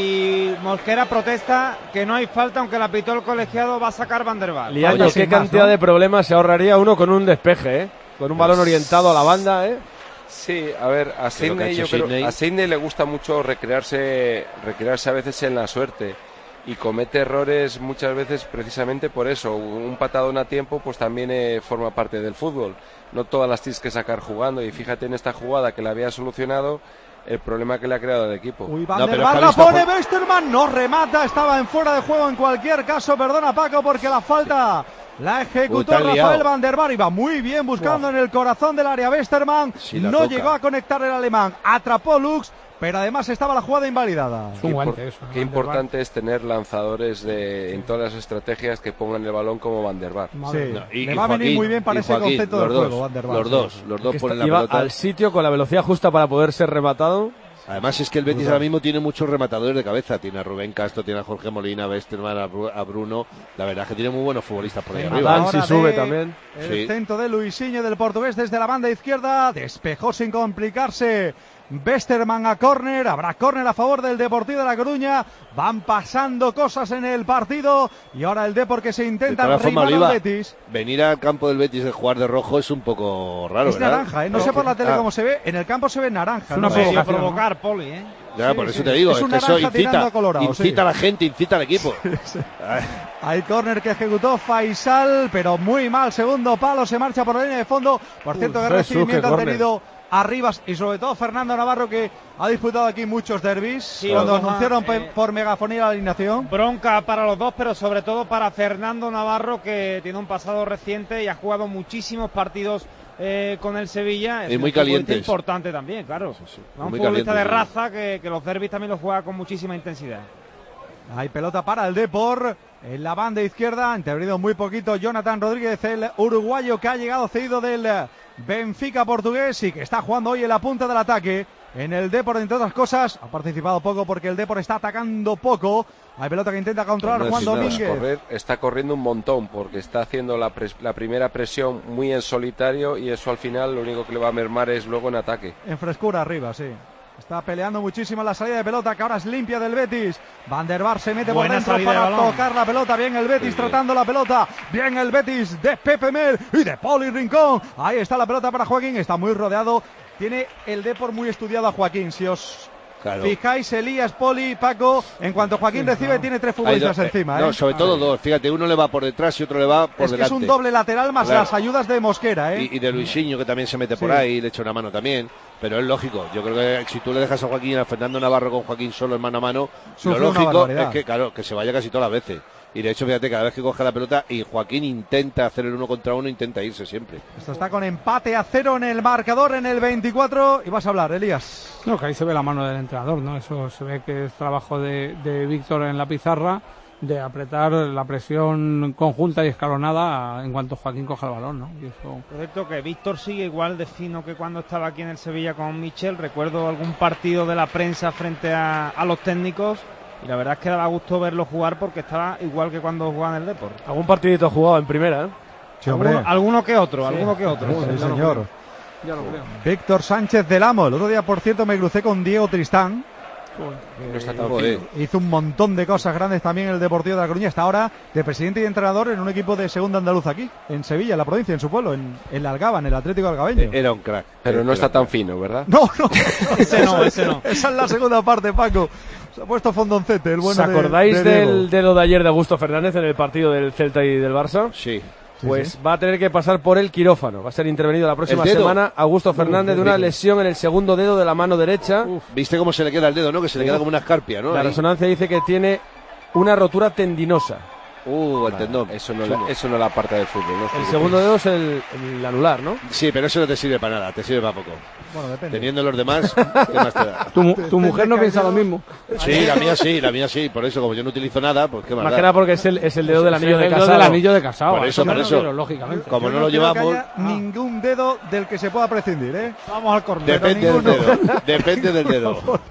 y Mosquera protesta que no hay falta, aunque la pitó el colegiado, va a sacar Van der Vaart. Liaño, Oye, qué sin más, cantidad ¿no? de problemas se ahorraría uno con un despeje, ¿eh? Con un balón orientado a la banda, ¿eh? Sí, a ver, a que ha Sidney, hecho yo creo, Sidney. a Sidney le gusta mucho recrearse, recrearse a veces en la suerte y comete errores muchas veces precisamente por eso. Un patadón a tiempo pues también eh, forma parte del fútbol. No todas las tienes que sacar jugando y fíjate en esta jugada que la había solucionado el problema que le ha creado al equipo. Uy, Van No, der pero Vaart es que la ha visto pone por- Westerman, no remata, estaba en fuera de juego en cualquier caso, perdona Paco, porque la falta la Uy, ejecutó te han Rafael liado. Van der Vaart, iba muy bien buscando en el corazón del área Westerman, Sí, la no toca. llegó a conectar el alemán, atrapó Lux, pero además estaba la jugada invalidada. Es un Qué, guante impor- eso. qué importante es tener lanzadores de, en todas las estrategias que pongan el balón como Van der Vaart. Madre Sí, mía. No, y- le y va a venir Joaquín, muy bien para y ese Joaquín, concepto los del dos, juego, Van der Vaart. Los dos, los dos Que ponen está- la iba pelota. al sitio con la velocidad justa para poder ser rematado. Además es que el Betis ahora mismo tiene muchos rematadores de cabeza. Tiene a Rubén Castro, tiene a Jorge Molina, a Westerman, a Bru- a Bruno. La verdad es que tiene muy buenos futbolistas por ahí Venga, arriba. Dan ahora si sube de- también. El Sí. centro de Luisinho del portugués desde la banda izquierda. Despejó sin complicarse. Westerman a córner. Habrá córner a favor del Deportivo de La Coruña. Van pasando cosas en el partido. Y ahora el Depor que se De intenta todas formas, rimar al Oliva, Betis. venir al campo del Betis de jugar de rojo es un poco raro, Es ¿verdad? naranja, ¿eh? No sé por la tele Ah, cómo se ve. En el campo se ve naranja. Es una ¿no? Medio provocación, provocar, Poli, ¿eh? Ya, Sí, por sí. eso te digo, Es es, un que eso naranja tirando incita, a colorado, incita sí. a la gente, incita al equipo. Ay, Hay córner que ejecutó Faisal, pero muy mal. Segundo palo, se marcha por la línea de fondo. Por cierto, Uf, qué Jesús, recibimiento qué han córner. tenido Arribas y sobre todo Fernando Navarro, que ha disputado aquí muchos derbis. Sí, cuando Oklahoma, anunciaron pe- eh, por megafonía la alineación. Bronca para los dos, pero sobre todo para Fernando Navarro, que tiene un pasado reciente y ha jugado muchísimos partidos eh, con el Sevilla. Es Y un muy futbolista calientes. importante también, claro. sí, Un muy futbolista de calientes, sí. raza que, que los derbis también los juega con muchísima intensidad. Hay pelota para el Depor. En la banda izquierda, ha intervenido muy poquito Jonathan Rodríguez, el uruguayo que ha llegado cedido del Benfica portugués y que está jugando hoy en la punta del ataque. En el Depor, entre otras cosas, ha participado poco porque el Depor está atacando poco. Hay pelota que intenta controlar No, Juan sin nada. Domínguez. Correr, está corriendo un montón porque está haciendo la, pres- la primera presión muy en solitario y eso al final lo único que le va a mermar es luego en ataque. En frescura arriba, sí. Está peleando muchísimo la salida de pelota, que ahora es limpia del Betis. Van der Vaart se mete Buena por dentro salida de para balón. tocar la pelota. Bien el Betis tratando la pelota. Bien el Betis de Pepe Mel y de Poli Rincón. Ahí está la pelota para Joaquín. Está muy rodeado. Tiene el Depor muy estudiado a Joaquín. Si os Claro. fijáis, Elías, Poli, Paco, en cuanto Joaquín recibe, tiene tres Hay futbolistas dos- eh, encima. No, ¿eh? sobre todo dos. Fíjate, uno le va por detrás y otro le va por es que delante. es un doble lateral más Claro. las ayudas de Mosquera. ¿eh? Y, y de Luisinho, que también se mete por Sí. ahí, le echa una mano también. Pero es lógico. Yo creo que si tú le dejas a Joaquín, a Fernando Navarro con Joaquín solo en mano a mano, Sufre lo una lógico barbaridad. es que, claro, que se vaya casi todas las veces. Y de hecho, fíjate, cada vez que coge la pelota y Joaquín intenta hacer el uno contra uno, intenta irse siempre. Esto está con empate a cero en el marcador en el veinticuatro. Y vas a hablar, Elías. No, que ahí se ve la mano del entrenador, ¿no? Eso se ve que es trabajo de, de Víctor en la pizarra, de apretar la presión conjunta y escalonada en cuanto Joaquín coja el balón, ¿no? Y eso... Por cierto, que Víctor sigue igual de fino que cuando estaba aquí en el Sevilla con Michel. Recuerdo algún partido de la prensa frente a, a los técnicos y la verdad es que daba gusto verlo jugar porque estaba igual que cuando jugaba en el Depor. Algún partidito jugado en primera, ¿eh? Sí, hombre. Alguno, alguno que otro, Sí. alguno que otro. Sí, Ya lo señor. creo. Ya lo creo. Víctor Sánchez del Amo. El otro día, por cierto, me crucé con Diego Tristán. No está tan Eh, fino. hizo un montón de cosas grandes también el Deportivo de La Coruña. Hasta ahora de presidente y entrenador en un equipo de segunda andaluz aquí, en Sevilla, en la provincia, en su pueblo, en, en la Algaba, en el Atlético Algabeño. Era un crack. Pero no está tan fino, ¿verdad? No, no, Ese no, ese no. Esa es la segunda parte, Paco. Se ha puesto fondoncete, el bueno ¿Os de- acordáis de Diego. del dedo de ayer de Augusto Fernández en el partido del Celta y del Barça? Sí. Pues Sí, sí. va a tener que pasar por el quirófano. Va a ser intervenido la próxima ¿El dedo? semana Augusto Fernández de una Uf, lesión en el segundo dedo de la mano derecha. ¿Viste cómo se le queda el dedo, no? Que se le queda como una escarpia, ¿no? La Ahí. resonancia dice que tiene una rotura tendinosa. Uh, el tendón. Eso no, Chulo. la, eso no es la parte del fútbol, ¿no? El segundo dedo es el, el anular, ¿no? Sí, pero eso no te sirve para nada, te sirve para poco. Bueno, depende. Teniendo los demás, ¿qué más te da? Tu, mu- tu mujer no piensa lo mismo. Sí, la mía sí, la mía sí. Por eso, como yo no utilizo nada, pues qué más Más da. que nada porque es el, es el dedo del anillo Es de el dedo casado. del anillo de casado. Por a eso, me por eso. refiero, lógicamente. Como Yo no lo creo llevamos, que haya ningún dedo del que se pueda prescindir, ¿eh? Vamos al córner. depende del ninguno. dedo. Depende del dedo.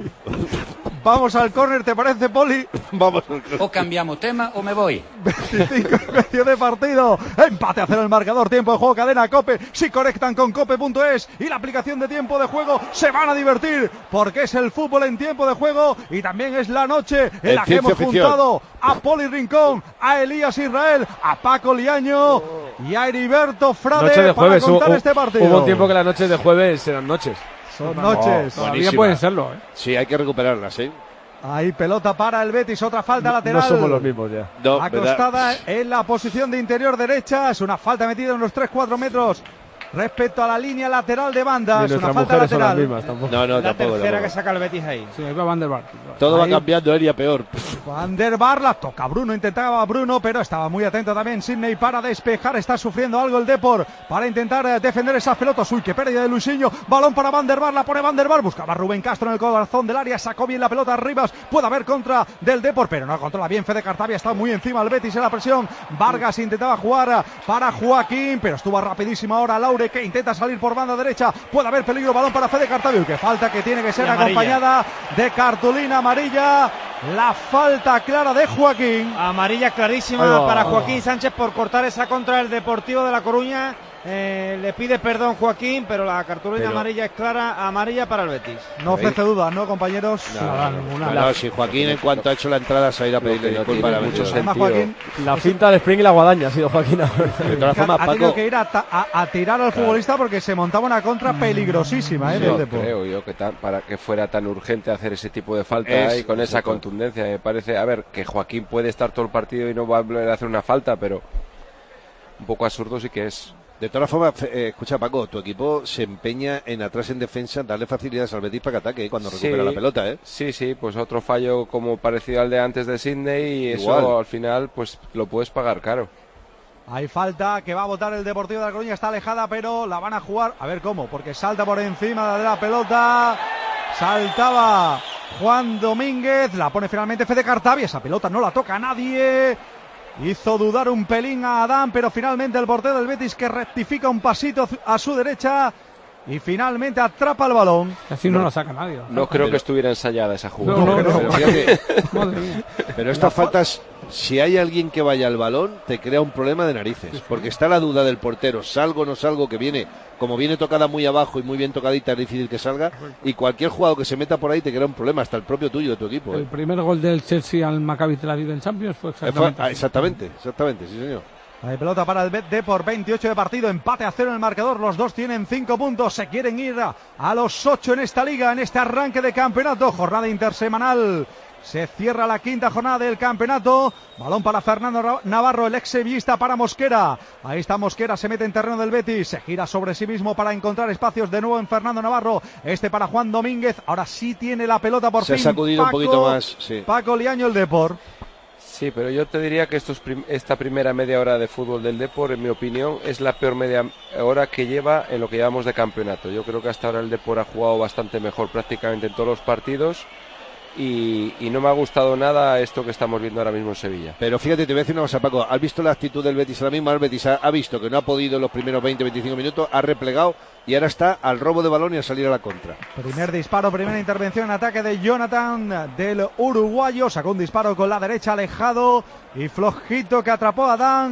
Vamos al córner, ¿te parece, Poli? Vamos. O cambiamos tema o me voy. veinticinco y medio de partido. Empate a cero el marcador. Tiempo de juego, cadena Cope. Si conectan con cope punto es y la aplicación de tiempo de juego, se van a divertir porque es el fútbol en tiempo de juego y también es la noche en En la que ciencia hemos ficción. juntado a Poli Rincón, a Elías Israel, a Paco Liaño y a Heriberto Frade Noche de jueves. para contar Hubo, este partido. hubo un tiempo que las noches de jueves eran noches. Son noches. Todavía Buenísima. pueden serlo, ¿eh? Sí, hay que recuperarlas, ¿eh? Ahí pelota para el Betis, otra falta No, lateral. no somos los mismos ya. No, ¿verdad? Acostada en la posición de interior derecha. Es una falta metida en los tres cuatro metros respecto a la línea lateral de banda. Ni Es una nuestras falta mujeres son las lateral. mismas tampoco. No, no, La tampoco. tercera tampoco. que saca el Betis ahí. Sí, ahí va Van der Vaart. Todo Ahí. va cambiando, él y a peor. Van der Vaart la toca Bruno, intentaba Bruno, pero estaba muy atento también Sidney para despejar. Está sufriendo algo el Depor para intentar eh, defender esas pelotas. Uy, qué pérdida de Luisinho. Balón para Van der Vaart, la pone Van der Vaart. Buscaba a Rubén Castro en el corazón del área, sacó bien la pelota arriba. Puede haber contra del Depor, pero no controla bien Fede Cartavia. Está muy encima el Betis en la presión. Vargas intentaba jugar para Joaquín, pero estuvo rapidísimo ahora Laure, que intenta salir por banda derecha. Puede haber peligro, balón para Fede Cartavia. Que falta que tiene que ser Y amarilla. acompañada de cartulina amarilla. La falta clara de Joaquín. Amarilla Ahí clarísima va. para Joaquín Sánchez por cortar esa contra del Deportivo de La Coruña. Eh, le pide perdón Joaquín, pero la cartulina Pero- amarilla es clara, amarilla para el Betis. No ofrece dudas, ¿no, compañeros? Nada, ninguna. No, si Joaquín en cuanto ha hecho la entrada se ha ido a pedirle que no disculpas a la tiene mucho vendedora. Además, Joaquín La finta de Spring y la guadaña ha sido Joaquín. De todas ha formas, tenido Paco, que ir a, ta- a- a tirar al futbolista porque se montaba una contra peligrosísima, ¿eh? Yo del Depor. creo yo que tan- para que fuera tan urgente hacer ese tipo de falta Es- y con esa exacto. contundencia me parece, a ver, que Joaquín puede estar todo el partido y no va a volver a hacer una falta, pero un poco absurdo sí que es. de todas formas, eh, escucha Paco, tu equipo se empeña en atrás en defensa, darle facilidades al Betis para que ataque eh, cuando recupera Sí, la pelota, ¿eh? Sí, sí, pues otro fallo como parecido al de antes de Sydney y Igual. eso al final pues lo puedes pagar caro. Hay falta que va a votar el Deportivo de La Coruña, está alejada, pero la van a jugar. A ver cómo, porque salta por encima de la pelota. Saltaba Juan Domínguez, la pone finalmente Fede Cartavia. Esa pelota no la toca a nadie. Hizo dudar un pelín a Adán, pero finalmente el portero del Betis que rectifica un pasito a su derecha y finalmente atrapa el balón. Así no la saca nadie. No creo que estuviera ensayada esa jugada. No, no, Pero, no. fíjate, Madre mía. pero estas faltas, si hay alguien que vaya al balón, te crea un problema de narices, porque está la duda del portero, salgo o no salgo, que viene, como viene tocada muy abajo y muy bien tocadita, es difícil que salga, y cualquier jugador que se meta por ahí te crea un problema, hasta el propio tuyo, de tu equipo. El ¿eh? primer gol del Chelsea al Maccabi Tel Aviv en Champions fue Eh, fue- exactamente. ah, así. exactamente, exactamente, sí señor. Hay pelota para el Bet por veintiocho de partido, empate a cero en el marcador, los dos tienen cinco puntos, se quieren ir a, a los ocho en esta liga, en este arranque de campeonato, jornada intersemanal. Se cierra la quinta jornada del campeonato. Balón para Fernando Navarro, el ex sevillista para Mosquera. Ahí está Mosquera, se mete en terreno del Betis. Se gira sobre sí mismo para encontrar espacios de nuevo en Fernando Navarro. Este para Juan Domínguez. Ahora sí tiene la pelota por Se ha fin. sacudido un Paco- poquito más, sí. Paco Liaño, el Depor. Sí, pero yo te diría que estos prim- esta primera media hora de fútbol del Depor, en mi opinión, es la peor media hora que lleva en lo que llevamos de campeonato. Yo creo que hasta ahora el Depor ha jugado bastante mejor prácticamente en todos los partidos y, y no me ha gustado nada esto que estamos viendo ahora mismo en Sevilla. Pero fíjate, te voy a decir una cosa, Paco. ¿Has visto la actitud del Betis ahora mismo? El Betis ha, ha visto que no ha podido en los primeros veinte veinticinco minutos, ha replegado y ahora está al robo de balón y a salir a la contra. Primer disparo, primera intervención en ataque de Jonathan del uruguayo. Sacó un disparo con la derecha alejado y flojito que atrapó a Dan.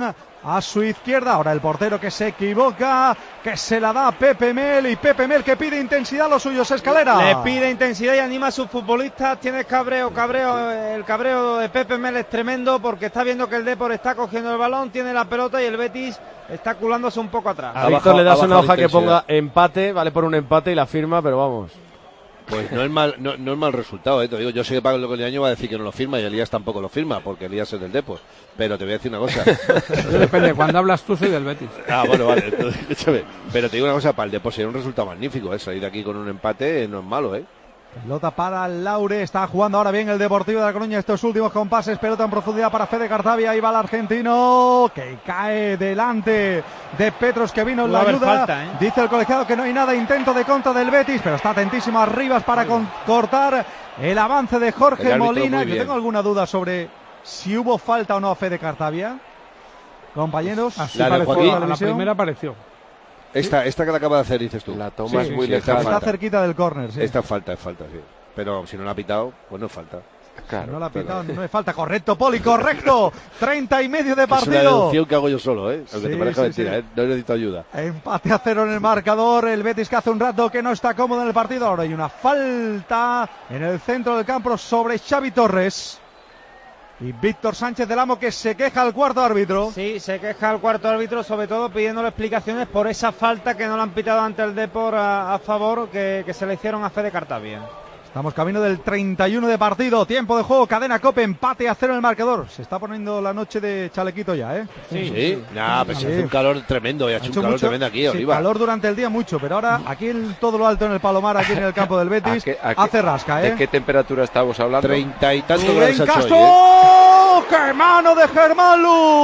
a su izquierda. Ahora el portero que se equivoca, que se la da a Pepe Mel, y Pepe Mel que pide intensidad a los suyos. Escalera. Le pide intensidad y anima a sus futbolistas. Tiene cabreo, cabreo, el cabreo de Pepe Mel es tremendo porque está viendo que el Depor está cogiendo el balón, tiene la pelota y el Betis está culándose un poco atrás. A Víctor le das una hoja que ponga empate, vale por un empate y la firma, pero vamos. Pues no es mal, no, no es mal resultado, ¿eh? Te digo, yo sé que Pablo Coleaño va a decir que no lo firma y Elías tampoco lo firma, porque Elías es del Depor. Pero te voy a decir una cosa. Depende, cuando hablas tú soy del Betis. Ah, bueno, vale. Entonces, escúchame. Pero te digo una cosa, para el Depor sería un resultado magnífico, ¿eh? Salir de aquí con un empate eh, no es malo, ¿eh? Pelota para Laure, está jugando ahora bien el Deportivo de La Coruña estos últimos compases, pelota en profundidad para Fede Cartavia, ahí va el argentino que cae delante de Petros que vino en la ayuda, falta, ¿eh? Dice el colegiado que no hay nada, intento de contra del Betis, pero está atentísimo Arribas para con, cortar el avance de Jorge Molina. Yo tengo alguna duda sobre si hubo falta o no a Fede Cartavia, compañeros. Así la, pareció, la, la primera apareció. Esta, esta que la acaba de hacer, dices tú. La toma sí, es muy sí, lejana. Está cerquita del córner, sí. Esta falta, es falta, sí. Pero si no la ha pitado, pues no es falta. Claro, no la ha pitado, pero... no es falta. Correcto, Poli, correcto. treinta y medio de partido. Es una deducción que hago yo solo, ¿eh? Aunque sí, te parezca sí, mentira, sí. ¿eh? No necesito ayuda. Empate a cero en el marcador. El Betis que hace un rato que no está cómodo en el partido. Ahora hay una falta en el centro del campo sobre Xavi Torres. Y Víctor Sánchez del Amo que se queja al cuarto árbitro. Sí, se queja al cuarto árbitro, sobre todo pidiéndole explicaciones por esa falta que no le han pitado ante el Depor a, a favor que, que se le hicieron a Fede Cartavia. Estamos camino del treinta y uno de partido, tiempo de juego, cadena COPE, empate a cero en el marcador. Se está poniendo la noche de chalequito ya, ¿eh? Sí, sí. Nah, pues sí. Hace un calor tremendo, y ha hecho, ha hecho un calor mucho, tremendo aquí, sí, Oliva. calor durante el día mucho, pero ahora aquí en todo lo alto en el Palomar, aquí en el campo del Betis, ¿A qué, a qué, hace rasca, ¿eh? ¿De qué temperatura estamos hablando? Treinta y tantos grados Castro, hoy, ¿eh? ¡Qué mano de Germán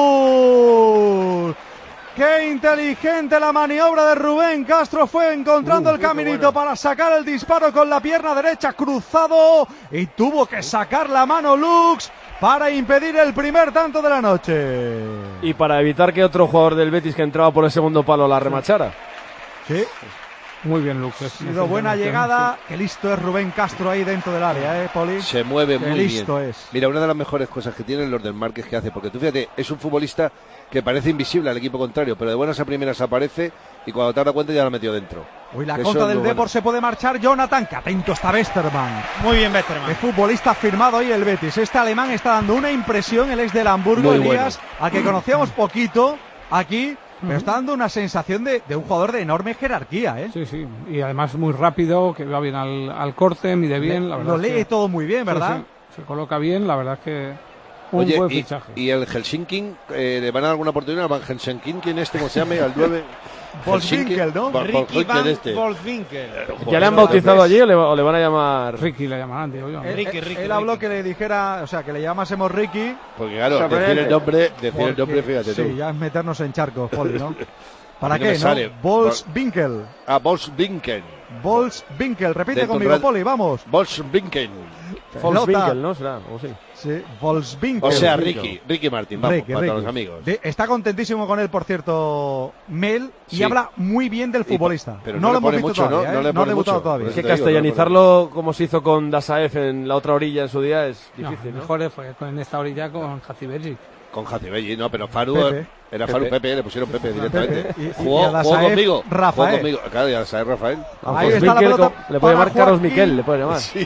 Luz! ¡Qué inteligente la maniobra de Rubén Castro! Fue encontrando uh, el caminito bueno. para sacar el disparo con la pierna derecha cruzado y tuvo que sacar la mano Lux para impedir el primer tanto de la noche. Y para evitar que otro jugador del Betis que entraba por el segundo palo la remachara. Sí. Muy bien, Lux. Ha sido buena llegada. Qué listo es Rubén Castro ahí dentro del área, ¿eh, Poli? Se mueve Qué muy listo bien. Es. Mira, una de las mejores cosas que tienen los del Márquez que hace, porque tú fíjate, es un futbolista que parece invisible al equipo contrario, pero de buenas a primeras aparece y cuando te das cuenta ya lo ha metido dentro. Uy, la contra del Depor bueno. Se puede marchar Jonathan, que atento está Westermann. Muy bien Westermann. El futbolista firmado hoy el Betis. Este alemán está dando una impresión, el ex del Hamburgo, muy Elías, bueno. al que conocíamos poquito aquí. Pero está dando una sensación de, de un jugador de enorme jerarquía, ¿eh? Sí, sí. Y además muy rápido, que va bien al, al corte, mide bien. La verdad lo lee que... todo muy bien, ¿verdad? Sí, sí. Se coloca bien, la verdad es que un Oye, buen y, fichaje. ¿Y el Helsinki eh, le van a dar alguna oportunidad? ¿Van Helsinki? ¿Quién este? ¿Cómo se llama? El nueve... Volswinkel, ¿no? Bol, Ricky Van este. Volswinkel. ¿Ya le han bautizado allí o le, o le van a llamar? Ricky le llamarán, digo yo. Él, Ricky, él, Ricky, él habló que le dijera, o sea, que le llamásemos Ricky. Porque claro, decir el nombre, decir el nombre, fíjate tú. Sí, ya es meternos en charcos, Poli, ¿no? ¿Para qué, no? Volswinkel. Ah, Volswinkel. Volswinkel, repite conmigo, Poli, vamos. Volswinkel. Volswinkel, ¿no? ¿Será? ¿O sí? Sí, Volswinkel. O sea, Ricky, Ricky Martin, vamos, Ricky, para Ricky. los amigos. De, está contentísimo con él, por cierto, Mel, y sí. habla muy bien del futbolista. Pero no, no lo hemos visto mucho, todavía, ¿no? ¿eh? No, le no ha debutado mucho. todavía. Es que castellanizarlo como se hizo con Dasaev en la otra orilla en su día es difícil, no, ¿no? Mejor fue en esta orilla con Hatzibelli. Con Hatzibelli, no, pero Faru Pepe. era Faru Pepe. Pepe, le pusieron Pepe directamente. Pepe. Y, y, jugó, y jugó conmigo. Rafael. Jugó conmigo. Claro, y a Dasaev Rafael. Ahí está la pelota. Le puede llamar Carlos Miquel, le puede llamar. Sí.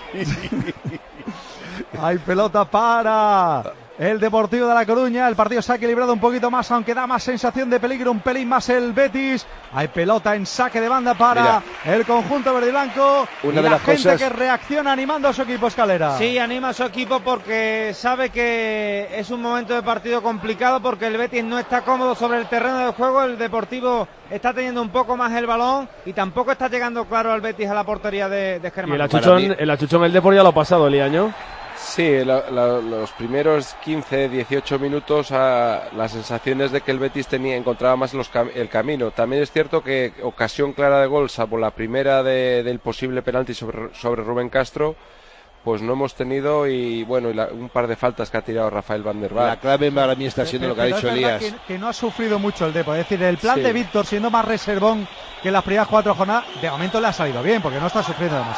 Hay pelota para el Deportivo de La Coruña. El partido se ha equilibrado un poquito más, aunque da más sensación de peligro, un pelín más el Betis. Hay pelota en saque de banda para Mira, el conjunto verde y blanco. Una y de la las gente cosas... que reacciona animando a su equipo, Escalera. Sí, anima a su equipo porque sabe que es un momento de partido complicado, porque el Betis no está cómodo sobre el terreno del juego. El Deportivo está teniendo un poco más el balón y tampoco está llegando claro al Betis a la portería de, de Germán. Y el achuchón, el achuchón el Depor ya lo ha pasado, el año. Sí, la, la, los primeros quince, dieciocho minutos a, las sensaciones de que el Betis tenía encontraba más los, el camino. También es cierto que ocasión clara de gol, salvo la primera de, del posible penalti sobre, sobre Rubén Castro, pues no hemos tenido, y bueno, y la, un par de faltas que ha tirado Rafael Van der Vaart. La clave para mí está siendo pero, lo que ha dicho Elías. Que, que no ha sufrido mucho el Depor, es decir, el plan sí. de Víctor siendo más reservón que las primeras cuatro jornadas, de momento le ha salido bien, porque no está sufriendo demasiado.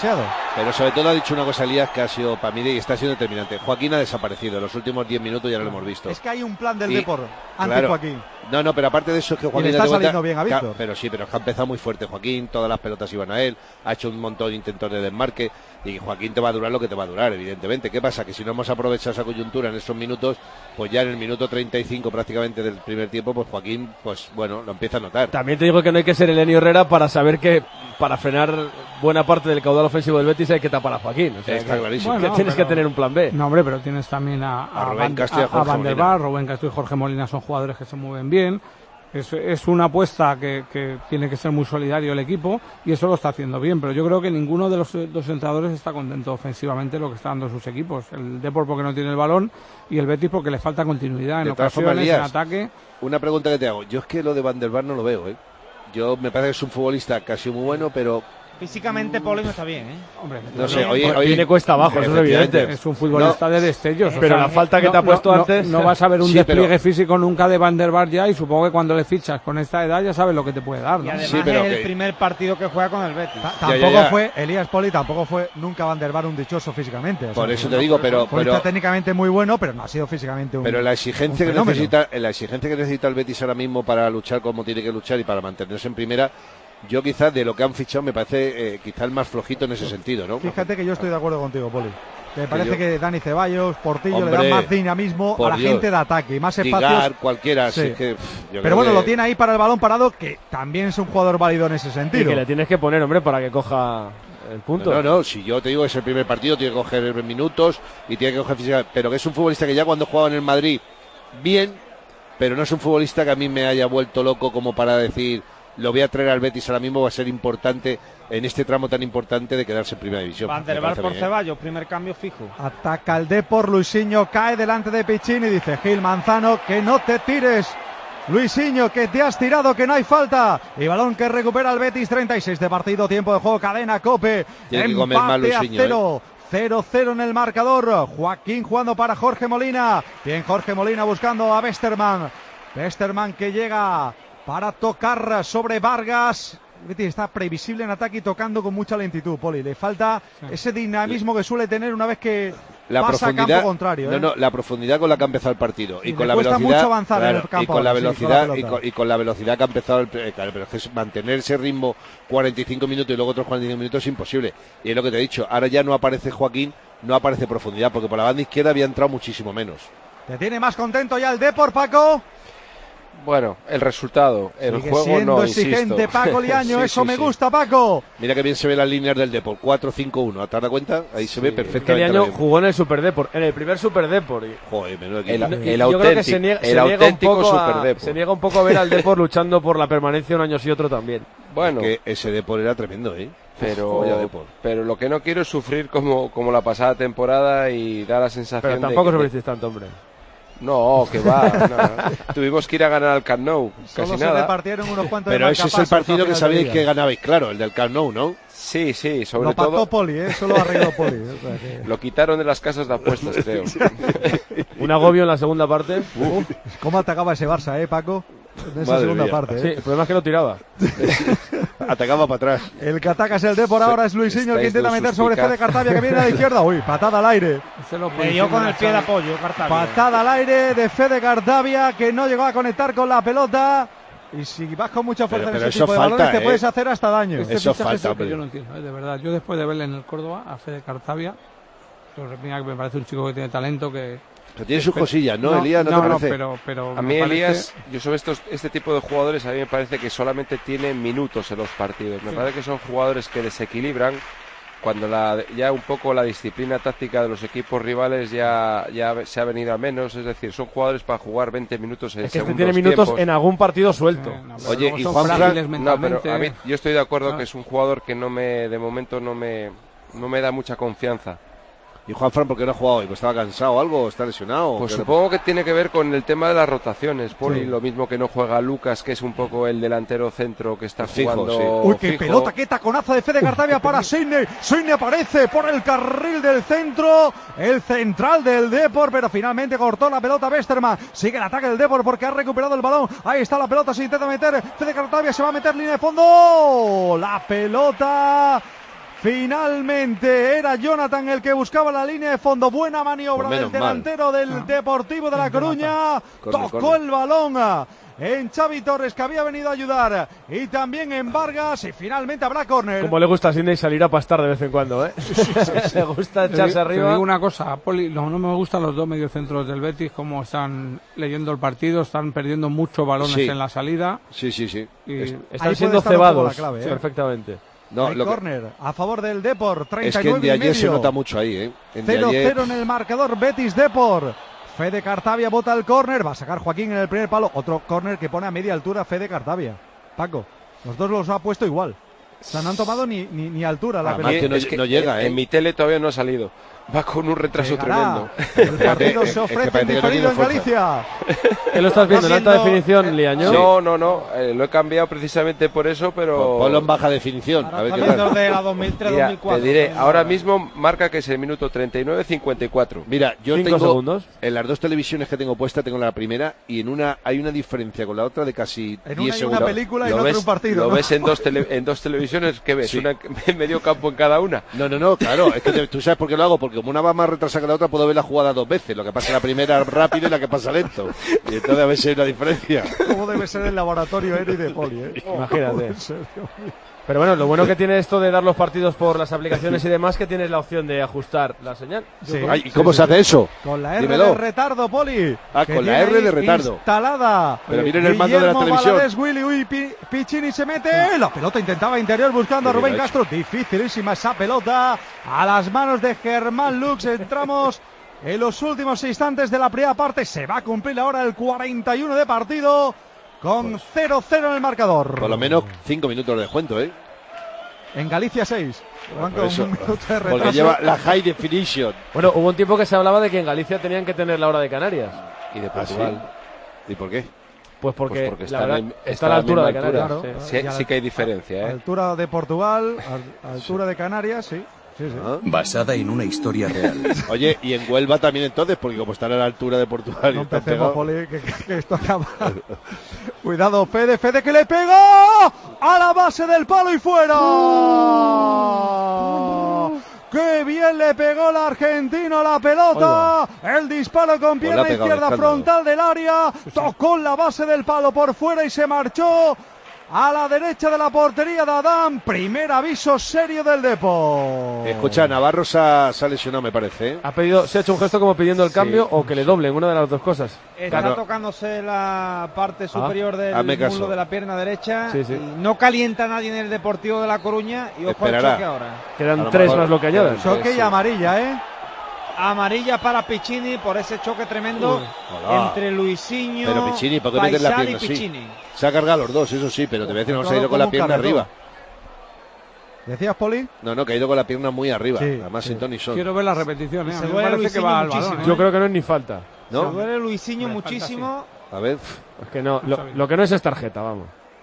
Pero sobre todo ha dicho una cosa Elías que ha sido para mí y está siendo determinante. Joaquín ha desaparecido, en los últimos diez minutos ya no lo hemos visto. Es que hay un plan del Y, Depor anti claro, Joaquín. No, no, pero aparte de eso es que Joaquín Y le está date cuenta- saliendo bien a Víctor. Ca- Pero sí, pero es que ha empezado muy fuerte Joaquín, todas las pelotas iban a él, ha hecho un montón de intentos de desmarque y Joaquín te va a durar lo que te va a durar, evidentemente. ¿Qué pasa? Que si no hemos aprovechado esa coyuntura en esos minutos, pues ya en el minuto treinta y cinco prácticamente del primer tiempo, pues Joaquín, pues bueno, lo empieza a notar. También te digo que no hay que ser Elenio Herrera para saber que para frenar buena parte del caudal ofensivo del Betis hay que tapar a Joaquín. O sea, Está que, clarísimo. que Bueno, tienes pero- que tener un plan B. No, hombre, pero tienes también a, A Rubén Van, Castro y a a, Jorge Van der Molina. Vaart. Rubén Castro y Jorge Molina son jugadores que se mueven bien. Es, es una apuesta que, que tiene que ser muy solidario el equipo y eso lo está haciendo bien, pero yo creo que ninguno de los dos entrenadores está contento ofensivamente de lo que están dando sus equipos. El Depor porque no tiene el balón y el Betis porque le falta continuidad en De todas formas, ocasiones, en Elías, ataque. Una pregunta que te hago. Yo es que lo de Van der Vaart no lo veo, ¿eh? Yo me parece que es un futbolista casi muy bueno, pero Físicamente Poli no está bien, ¿eh? Hombre, no sé, oye, oye, Viene cuesta abajo, eso es efectivamente. evidente. Es un futbolista No, de destellos. o pero sea, la falta que no- te ha puesto no- no- antes- No vas a ver un Sí, despliegue pero- físico nunca de Van der Vaart ya y supongo que cuando le fichas con esta edad ya sabes lo que te puede dar, Y ¿no? además Sí, pero es el que- primer partido que juega con el Betis. Ta- Ya, Tampoco ya, ya. fue, Elías Poli tampoco fue nunca Van der Vaart un dichoso físicamente. o Por sea, eso que te digo, pero, futbolista pero, técnicamente muy bueno, pero no ha sido físicamente un pero la un exigencia que fenómeno. necesita, la exigencia que necesita el Betis ahora mismo para luchar como tiene que luchar y para mantenerse en primera, yo quizás de lo que han fichado me parece eh, quizás el más flojito en ese sentido, ¿no? Fíjate que yo estoy de acuerdo contigo, Poli. Que me parece yo- que Dani Ceballos, Portillo le Hombre, dan más dinamismo por a la Dios. gente de ataque y más espacios. Digar, cualquiera, Sí. así que, pff, yo Pero creo bueno, que- lo tiene ahí para el balón parado, que también es un jugador válido en ese Y sentido. que le tienes que poner, hombre, para que coja el punto. No, no, si yo te digo que es el primer partido, tiene que coger minutos y tiene que coger física, pero que es un futbolista que ya cuando jugaba en el Madrid, bien, pero no es un futbolista que a mí me haya vuelto loco como para decir, lo voy a traer al Betis ahora mismo, va a ser importante en este tramo tan importante de quedarse en primera división. Van Me der Vaart parece por bien, ¿eh? Ceballos, primer cambio fijo. Ataca el Depor, Luisinho cae delante de Piccini y dice Gil Manzano que no te tires. Luisinho, que te has tirado, que no hay falta. Y balón que recupera el Betis, treinta y seis de partido, tiempo de juego, cadena Cope. Tiene que comer más Empate a Luisinho, cero. cero cero en el marcador. Joaquín jugando para Jorge Molina. Bien, Jorge Molina buscando a Westerman. Westerman que llega para tocar sobre Vargas. Betis está previsible en ataque y tocando con mucha lentitud, Poli. Le falta ese dinamismo que suele tener una vez que La pasa a profundidad, campo contrario. no, ¿eh? no, la profundidad con la que ha empezado el partido Sí, y con le la cuesta velocidad, mucho avanzar en el claro, campo y con la ahora, sí, con la velocidad y, pelota. con, y con la velocidad que ha empezado el, eh, claro, pero es que es mantener ese ritmo cuarenta y cinco minutos y luego otros cuarenta y cinco minutos es imposible. Y es lo que te he dicho, ahora ya no aparece Joaquín, no aparece profundidad, porque por la banda izquierda había entrado muchísimo menos. ¿Te tiene más contento ya el Depor, Paco? Bueno, el resultado, el Sigue juego siendo no, exigente insisto. Paco Liaño, Sí, eso sí, me sí. gusta, Paco. Mira que bien se ven las líneas del Depor, cuatro cinco uno, ¿te has dado cuenta? Ahí se ve Es que perfectamente. el año bien. jugó en el Super Depor, en el primer Super Depor. Y, Joder, menudo El, equipo. y el yo creo que auténtico, se niega, el se niega un auténtico poco a, Super Depor. se niega un poco a ver al Depor luchando por la permanencia un año sí otro también. Bueno, Que ese Depor era tremendo, ¿eh? pero, Vaya Depor. pero lo que no quiero es sufrir como, como la pasada temporada y da la sensación Pero de tampoco que- sufriste tanto, hombre. No, que va. no. Tuvimos que ir a ganar al Camp Nou, Solo casi se nada. repartieron unos cuantos Pero de ese es el marcapasos partido al que final del sabíais día. que ganabais, claro, el del Camp Nou, ¿no? Sí, sí, sobre Lo pactó todo Poli, ¿eh? Eso lo arregló Poli. o sea que- lo quitaron de las casas de apuestas, creo. Un agobio en la segunda parte. Uf, ¿Cómo atacaba ese Barça, eh, Paco? En esa Madre segunda mía. parte, Sí, ¿eh? el problema es que lo tiraba. Atacaba para atrás. El que ataca es el Depor ahora, es Luisinho el que Estáis intenta de meter sobre suspicaz. Fede Cartavia que viene a la izquierda. Uy, patada al aire. Se lo Le dio con el pie de apoyo, Cartavia. Patada al aire de Fede Cartavia que no llegó a conectar con la pelota. Y si vas con mucha fuerza Pero- en pero ese eso tipo de falta, balones, te ¿eh? puedes hacer hasta daño. Este Eso fichaje es falta, el que hombre. yo no entiendo, ¿eh? De verdad. Yo después de verle en el Córdoba, a Fede Cartavia, pues, mira, que me parece un chico que tiene talento, que... Que tiene sus cosillas, ¿no, Elías? ¿No, no, te no, parece? pero, pero A me mí, parece- Elías, yo sobre estos, este tipo de jugadores, a mí me parece que solamente tienen minutos en los partidos. Me Sí. parece que son jugadores que desequilibran cuando la, ya un poco la disciplina táctica de los equipos rivales ya, ya se ha venido a menos. Es decir, son jugadores para jugar veinte minutos en Es que este segundos tiene minutos tiempos. en algún partido suelto. Eh, no, pero Oye, luego y son Juan Fran- frágiles No, mentalmente. pero a mí, yo estoy de acuerdo Ah. que es un jugador que no me, de momento no me, no me da mucha confianza. ¿Y Juan Fran por qué no ha jugado hoy? ¿Pues estaba cansado o algo? ¿O está lesionado? Pues ¿Qué le- supongo que tiene que ver con el tema de las rotaciones, Poli, Sí. lo mismo que no juega Lucas, que es un poco el delantero centro que está Fijo, jugando sí. Uy, qué fijo. pelota, qué taconazo de Fede Cartavia para Seine. Seine aparece por el carril del centro, el central del Depor, pero finalmente cortó la pelota Westerman. Sigue el ataque del Depor porque ha recuperado el balón. Ahí está la pelota, se intenta meter. Fede Cartavia se va a meter línea de fondo. La pelota Finalmente era Jonathan el que buscaba la línea de fondo. Buena maniobra Pues del delantero mal. del Deportivo de La Coruña. Corre, Tocó corre. el balón en Xavi Torres, que había venido a ayudar, y también en Vargas, y finalmente habrá córner. Como le gusta a Sidney salir a pastar de vez en cuando, ¿eh? Le gusta echarse Te arriba. digo una cosa, Poli, no, no me gustan los dos mediocentros del Betis, como están leyendo el partido, están perdiendo muchos balones Sí. en la salida. Sí, sí, sí. Y Es- Están Ahí siendo puede estar un poco cebados la clave, ¿eh? perfectamente. No, Hay lo que- córner a favor del Depor, es treinta y que el nueve de y ayer se medio. nota mucho ahí, ¿eh? El de cero ayer- cero en el marcador, Betis Depor. Fede Cartavia bota el córner, va a sacar Joaquín en el primer palo. Otro córner que pone a media altura Fede Cartavia. Paco, los dos los ha puesto igual. O sea, no han tomado ni, ni, ni altura la Además pelota. que no- Es que no llega, en, ¿eh? en mi tele todavía no ha salido. Va con un retraso Llegará. tremendo. El partido Es se que ofrece en parece que no diferido en tiene fuerza. Galicia. ¿Qué lo estás viendo en alta viendo- definición, Liaño? No, no, no. eh, lo he cambiado precisamente por eso, pero. Ponlo en baja definición, a ver qué tal. de la dos mil tres Mira, dos mil cuatro. te diré, ahora mismo marca que es el minuto treinta y nueve cincuenta y cuatro. Mira, yo Cinco tengo segundos. en las dos televisiones que tengo puesta, tengo la primera y en una hay una diferencia con la otra de casi En diez una hay una segundos. película y en ¿Lo otra ves, un partido. lo ¿no? ves en, dos tele- en dos televisiones? ¿Qué ves? Sí. Una en medio campo en cada una. No, no, no, claro, es que te- tú sabes por qué lo hago, porque como una va más retrasada que la otra, puedo ver la jugada dos veces. Lo que pasa es que la primera rápido y la que pasa lento. Y entonces a ver si hay una diferencia. ¿Cómo debe ser el laboratorio Eri de Poli? ¿eh? Imagínate. En serio. Pero bueno, lo bueno que tiene esto de dar los partidos por las aplicaciones y demás, que tienes la opción de ajustar la señal. Sí. Ay, ¿y cómo se hace eso? Con la R Dímelo. de retardo, Poli. Ah, que con la tiene R de ahí retardo. Instalada. Pero miren el mando de la Guillermo televisión. Valadez, Willy, uy, Pi- Piccini se mete. La pelota intentaba interior buscando a Qué bien Rubén lo ha Castro. Dificilísima esa pelota. A las manos de Germán Lux. Entramos en los últimos instantes de la primera parte. Se va a cumplir ahora el cuarenta y uno de partido. Con cero cero en el marcador. Por lo menos cinco minutos de descuento, ¿eh? En Galicia seis. Van Por con eso, un minuto de retraso. porque lleva la high definition. Bueno, hubo un tiempo que se hablaba de que en Galicia tenían que tener la hora de Canarias. Y de ¿Ah, Portugal. sí? ¿Y por qué? Pues porque, Pues porque la está, verdad, en el- está a la altura de misma Canarias. altura. Claro. sí. Sí, Y a la- sí que hay diferencia, ¿eh? Altura de Portugal, al- altura de Canarias, sí. Sí, sí. ¿Ah? Basada en una historia real. Oye, y en Huelva también entonces, porque como están a la altura de Portugal y No están empecemos, pegados. Poli, que, que- que esto acaba. Cuidado, Fede, Fede que le pegó a la base del palo y fuera. ¡Qué bien le pegó el argentino la pelota! El disparo con Pues la pierna ha pegado izquierda de escándalo. frontal del área. Tocó en la base del palo por fuera y se marchó a la derecha de la portería de Adán. Primer aviso serio del Depor. Escucha, Navarro se ha, se ha lesionado, me parece, ¿eh? Ha pedido, se ha hecho un gesto como pidiendo el cambio o que le doblen, una de las dos cosas. Está Claro. tocándose la parte superior del hazme caso. muslo de la pierna derecha. Sí, sí. Y no calienta a nadie en el Deportivo de La Coruña. Y ojo al Esperará. choque ahora. Quedan A lo tres mejor- más lo que añadan. Choque y amarilla, ¿eh? Amarilla para Piccini por ese choque tremendo Hola. entre Luisinho, Pero Piccini, ¿por qué metes la Paisal pierna y así? Piccini. Se ha cargado los dos, eso sí, pero te voy a decir, no se ha Todo ido con la como pierna carretón. arriba. ¿Decías, Poli? No, no, que ha ido con la pierna muy arriba. Sí, Además, sí. sin Tony Son. Quiero ver la repetición, ¿eh? A Se mí me duele parece que Luisinho va al muchísimo. balón, ¿eh? Yo creo que no es ni falta. Se ¿No? duele Luisinho Me falta, muchísimo. A ver. Es que no, lo, lo que no es es tarjeta, vamos.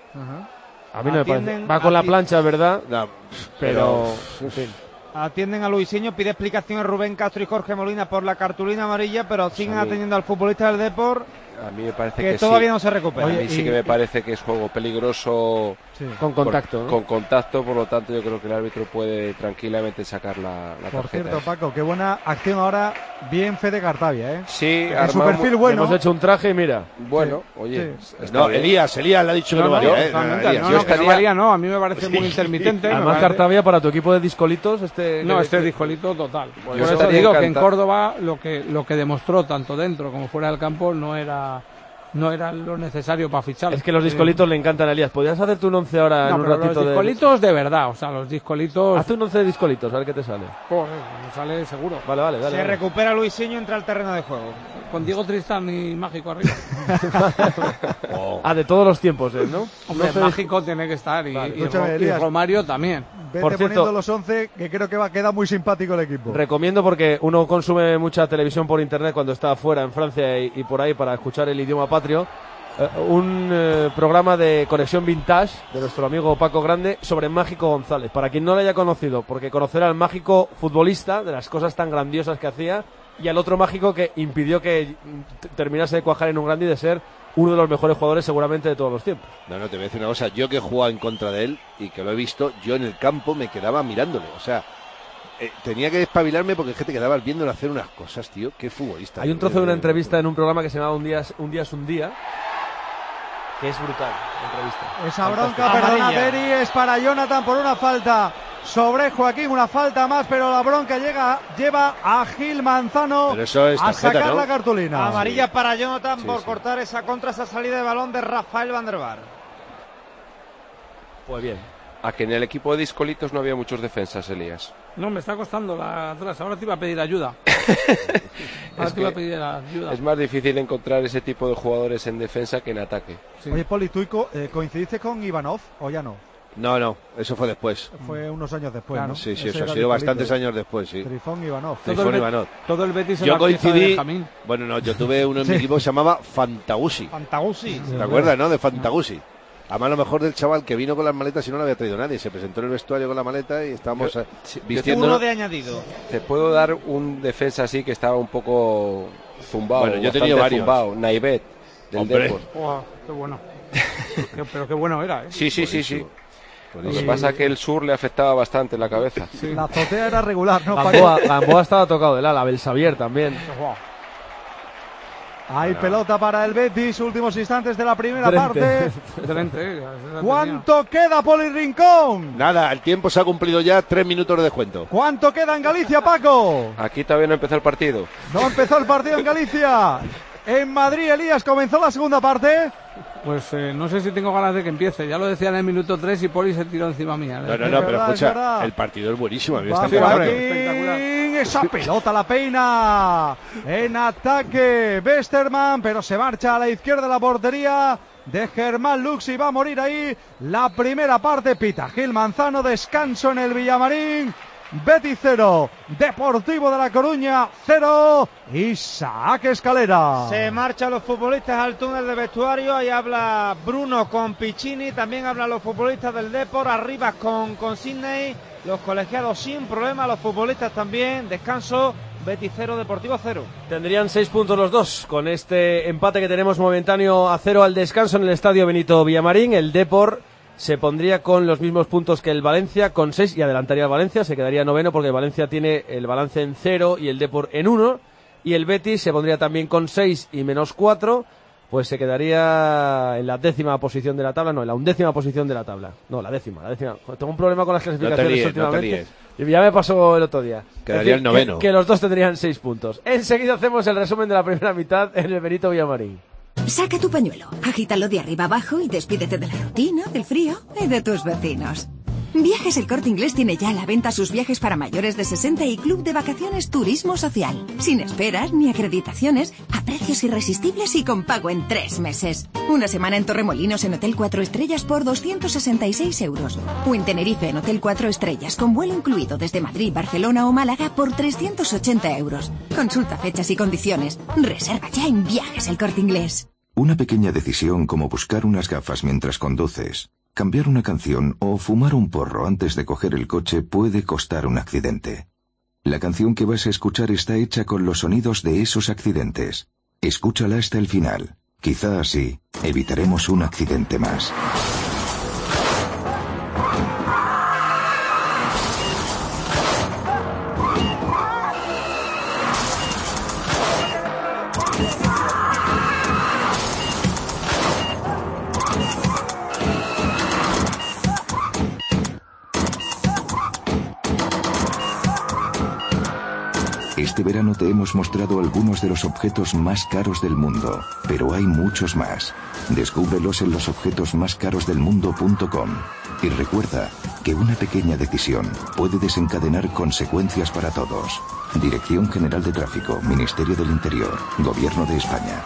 A mí no me parece. Atienden- Va con la ati- plancha, es verdad, No, pero, en fin. Atienden a Luisinho, pide explicaciones Rubén Castro y Jorge Molina por la cartulina amarilla, pero siguen a mí- atendiendo al futbolista del Depor, A mí me parece que que, todavía sí. no se recupera. A mí Oye, sí y- que me parece que es juego peligroso Con por- contacto, ¿no? con contacto, por lo tanto yo creo que el árbitro puede tranquilamente sacar la, la Por tarjeta. cierto, Paco, qué buena acción ahora. Bien Fede Cartavia, ¿eh? Sí, En su armado perfil mu- bueno. Hemos hecho un traje y mira. Bueno, Sí, oye, sí. está No, bien. Elías, Elías le ha dicho que No, no, no, valía, yo, ¿eh? totalmente, Elías, no, yo no, que no estaría- valía, no, a mí me parece muy intermitente. me Además, parece- Cartavia, para tu equipo de discolitos, este. No, que- este es discolito total. Yo Por eso estaría digo que en encantado. Córdoba lo que lo que demostró tanto dentro como fuera del campo no era no era lo necesario para fichar. Es que los discolitos le encantan a Elías. ¿Podrías hacerte un once ahora No, en un pero ratito los de- discolitos de verdad, o sea, los discolitos. Haz un once de discolitos, a ver qué te sale. Joder, me sale seguro. Vale, vale, dale. Se dale. recupera Luisinho, entra al terreno de juego. Con Diego Tristán y Mágico arriba. Ah, de todos los tiempos, ¿eh? ¿no? Hombre, No sé- Mágico tiene que estar y, Vale. y Escúchame, Ro- y Elías. Romario también. Vete Por cierto- poniendo los once, que creo que va a quedar muy simpático el equipo. Recomiendo porque uno consume mucha televisión por internet cuando está afuera en Francia y, y por ahí para escuchar el idioma patrio. Eh, un eh, programa de conexión vintage de nuestro amigo Paco Grande sobre Mágico González. Para quien no lo haya conocido, porque conocer al mágico futbolista, de las cosas tan grandiosas que hacía, y al otro mágico que impidió que mm, t- terminase de cuajar en un grande y de ser uno de los mejores jugadores seguramente de todos los tiempos. No, no, te voy a decir una cosa, yo que he jugado en contra de él y que lo he visto, yo en el campo me quedaba mirándole, o sea, eh, tenía que despabilarme porque es que te quedabas viéndole hacer unas cosas, tío, qué futbolista. Hay un trozo de una entrevista en un programa que se llama Un día, un día es un día, que es brutal, la entrevista. Esa bronca, perdona, Deri, es para Jonathan por una falta sobre Joaquín, una falta más, pero la bronca llega, lleva a Gil Manzano pero eso es tarjeta, a sacar ¿no? la cartulina. Amarilla sí. para Jonathan sí, por sí. cortar esa contra, esa salida de balón de Rafael Van der Vaart. Pues bien. A que en el equipo de Discolitos no había muchos defensas, Elías. No, me está costando la atrás. Ahora te iba a pedir ayuda. Ahora es te iba a pedir ayuda. Es más difícil encontrar ese tipo de jugadores en defensa que en ataque. Sí. Oye, Poli, ¿tú co eh, coincidiste con Ivanov o ya no? No, no, eso fue después. Fue unos años después, claro. ¿no? Sí, sí, Ese eso ha era sido de bastantes Felipe. años después, sí. Trifón Ivanov. Trifón Todo Ivanov. Todo el Betis en Yo la pieza de coincidí. Benjamín. Bueno, no, yo tuve uno en Sí. mi equipo que se llamaba Fantaguzzi. Fantaguzzi. ¿Te acuerdas, no? De Fantaguzzi. Además, lo mejor del chaval que vino con las maletas y no lo había traído nadie. Se presentó en el vestuario con la maleta y estábamos Yo- eh, sí, yo vistiendo. Uno de añadido. Te puedo dar un defensa así que estaba un poco zumbado. Bueno, yo he bastante tenido varios. zumbado. Naivet, del Hombre. Depor. Buah, qué bueno. Qué- pero qué bueno era, ¿eh? Sí, sí, sí, sí. Buenísimo. Lo que Buenísimo. pasa es que el sur le afectaba bastante en la cabeza. Sí. La azotea era regular, ¿no? Gamboa, Gamboa estaba tocado del ala, Belsavier también. Buah. Hay pelota para el Betis, últimos instantes de la primera Drente. parte. Excelente, eh, esa la ¿Cuánto queda, Poli Rincón? Nada, el tiempo se ha cumplido ya, tres minutos de descuento. ¿Cuánto queda en Galicia, Paco? Aquí todavía no empezó el partido. No empezó el partido en Galicia. En Madrid, Elías, comenzó la segunda parte. Pues eh, no sé si tengo ganas de que empiece. Ya lo decía en el minuto tres y Poli se tiró encima mía. No, no, Es no, pero verdad, es escucha, verdad. el partido es buenísimo. A mí me Va está Joaquín. flipando. Joaquín. Espectacular. Esa pelota la peina. En ataque, Westerman, pero se marcha a la izquierda de la portería de Germán Lux y va a morir ahí la primera parte. Pita Gil Manzano, descanso en el Villamarín. Betis cero, Deportivo de La Coruña cero. Isaac Escalera. Se marchan los futbolistas al túnel de vestuario. Ahí habla Bruno con Piccini. También hablan los futbolistas del Depor. Arriba con, con Sidney. Los colegiados sin problema. Los futbolistas también. Descanso. Betis cero, Deportivo cero. Tendrían seis puntos los dos con este empate que tenemos momentáneo a cero al descanso en el estadio Benito Villamarín. El Depor se pondría con los mismos puntos que el Valencia, con seis, y adelantaría al Valencia, se quedaría noveno porque el Valencia tiene el balance en cero y el Depor en uno, y el Betis se pondría también con seis y menos cuatro, pues se quedaría en la décima posición de la tabla, no, en la undécima posición de la tabla, no, la décima, la décima. Tengo un problema con las clasificaciones líes, no te últimamente. Y ya me pasó el otro día. Quedaría Es decir, el noveno. Que, que los dos tendrían seis puntos. Enseguida hacemos el resumen de la primera mitad en el Benito Villamarín. Saca tu pañuelo, agítalo de arriba abajo y despídete de la rutina, del frío y de tus vecinos. Viajes El Corte Inglés tiene ya a la venta sus viajes para mayores de sesenta y Club de Vacaciones Turismo Social. Sin esperas ni acreditaciones, a precios irresistibles y con pago en tres meses. Una semana en Torremolinos en Hotel cuatro Estrellas por doscientos sesenta y seis euros. O en Tenerife en Hotel cuatro Estrellas con vuelo incluido desde Madrid, Barcelona o Málaga por trescientos ochenta euros. Consulta fechas y condiciones. Reserva ya en Viajes El Corte Inglés. Una pequeña decisión como buscar unas gafas mientras conduces, cambiar una canción o fumar un porro antes de coger el coche puede costar un accidente. La canción que vas a escuchar está hecha con los sonidos de esos accidentes. Escúchala hasta el final. Quizá así evitaremos un accidente más. Este verano te hemos mostrado algunos de los objetos más caros del mundo, pero hay muchos más. Descúbrelos en los objetos más caros del mundo punto com. Y recuerda que una pequeña decisión puede desencadenar consecuencias para todos. Dirección General de Tráfico, Ministerio del Interior, Gobierno de España.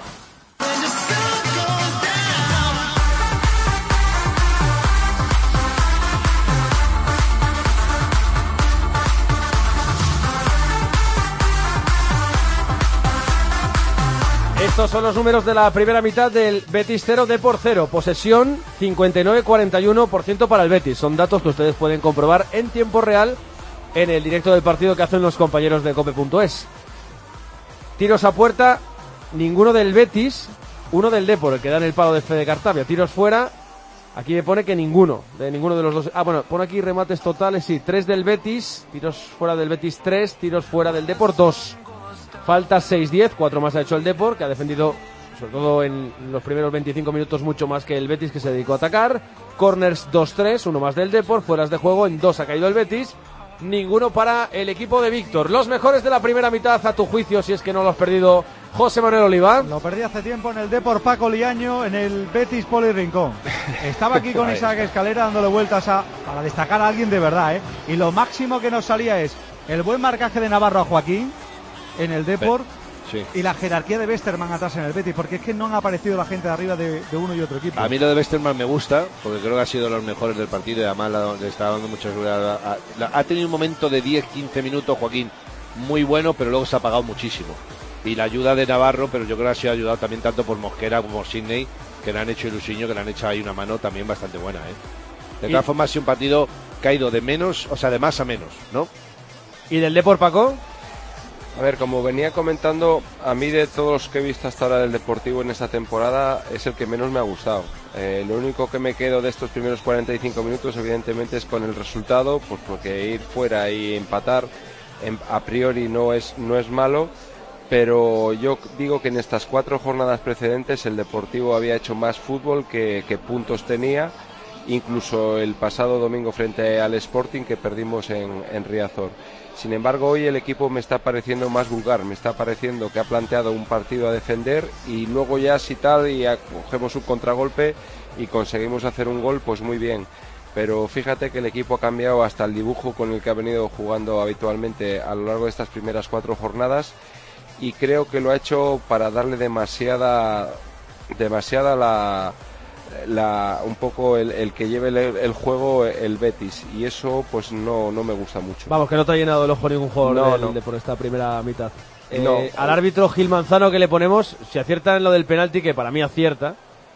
Estos son los números de la primera mitad del Betis cero, Depor cero. Posesión cincuenta y nueve coma cuarenta y uno por ciento para el Betis. Son datos que ustedes pueden comprobar en tiempo real en el directo del partido que hacen los compañeros de cope punto es. Tiros a puerta, ninguno del Betis uno del Depor, el que da en el palo de Fede Cartavia. Tiros fuera, aquí me pone que ninguno, de ninguno de los dos. Ah, bueno, pone aquí remates totales, sí, tres del Betis, tiros fuera del Betis tres, tiros fuera del Depor dos. Falta seis diez, cuatro más ha hecho el Depor, que ha defendido, sobre todo en los primeros veinticinco minutos, mucho más que el Betis, que se dedicó a atacar. Corners dos tres, uno más del Depor, fueras de juego, en dos ha caído el Betis. Ninguno para el equipo de Víctor. Los mejores de la primera mitad, a tu juicio, si es que no lo has perdido, José Manuel Oliva. Lo perdí hace tiempo en el Depor Paco Liaño, en el Betis Poli Rincón. Estaba aquí con Isaac Escalera dándole vueltas a, para destacar a alguien de verdad, ¿eh? Y lo máximo que nos salía es el buen marcaje de Navarro a Joaquín en el Depor. Sí. Y la jerarquía de Westerman atrás en el Betis, porque es que no han aparecido la gente de arriba de, de uno y otro equipo. A mí lo de Westerman me gusta, porque creo que ha sido de los mejores del partido y además la, le está dando mucha seguridad. Ha, la, ha tenido un momento de diez quince minutos, Joaquín, muy bueno, pero luego se ha apagado muchísimo. Y la ayuda de Navarro, pero yo creo que ha sido ayudado también tanto por Mosquera como por Sidney, que le han hecho ilusiño, que le han hecho ahí una mano también bastante buena, ¿eh? De todas formas, ha sido un partido caído de menos, o sea, de más a menos, ¿no? ¿Y del Depor, Paco? A ver, como venía comentando, a mí de todos los que he visto hasta ahora del Deportivo en esta temporada es el que menos me ha gustado. Eh, lo único que me quedo de estos primeros cuarenta y cinco minutos evidentemente es con el resultado, pues porque ir fuera y empatar en, a priori no es, no es malo, pero yo digo que en estas cuatro jornadas precedentes el Deportivo había hecho más fútbol que, que puntos tenía, incluso el pasado domingo frente al Sporting que perdimos en, en Riazor. Sin embargo, hoy el equipo me está pareciendo más vulgar, me está pareciendo que ha planteado un partido a defender y luego ya si tal y cogemos un contragolpe y conseguimos hacer un gol, pues muy bien. Pero fíjate que el equipo ha cambiado hasta el dibujo con el que ha venido jugando habitualmente a lo largo de estas primeras cuatro jornadas y creo que lo ha hecho para darle demasiada, demasiada la... La, un poco el, el que lleve el, el juego el Betis y eso pues no, no me gusta mucho. Vamos, que no te ha llenado el ojo ningún jugador no, del, no. de por esta primera mitad. Eh, no. Al árbitro Gil Manzano que le ponemos, si acierta en lo del penalti, que para mí acierta,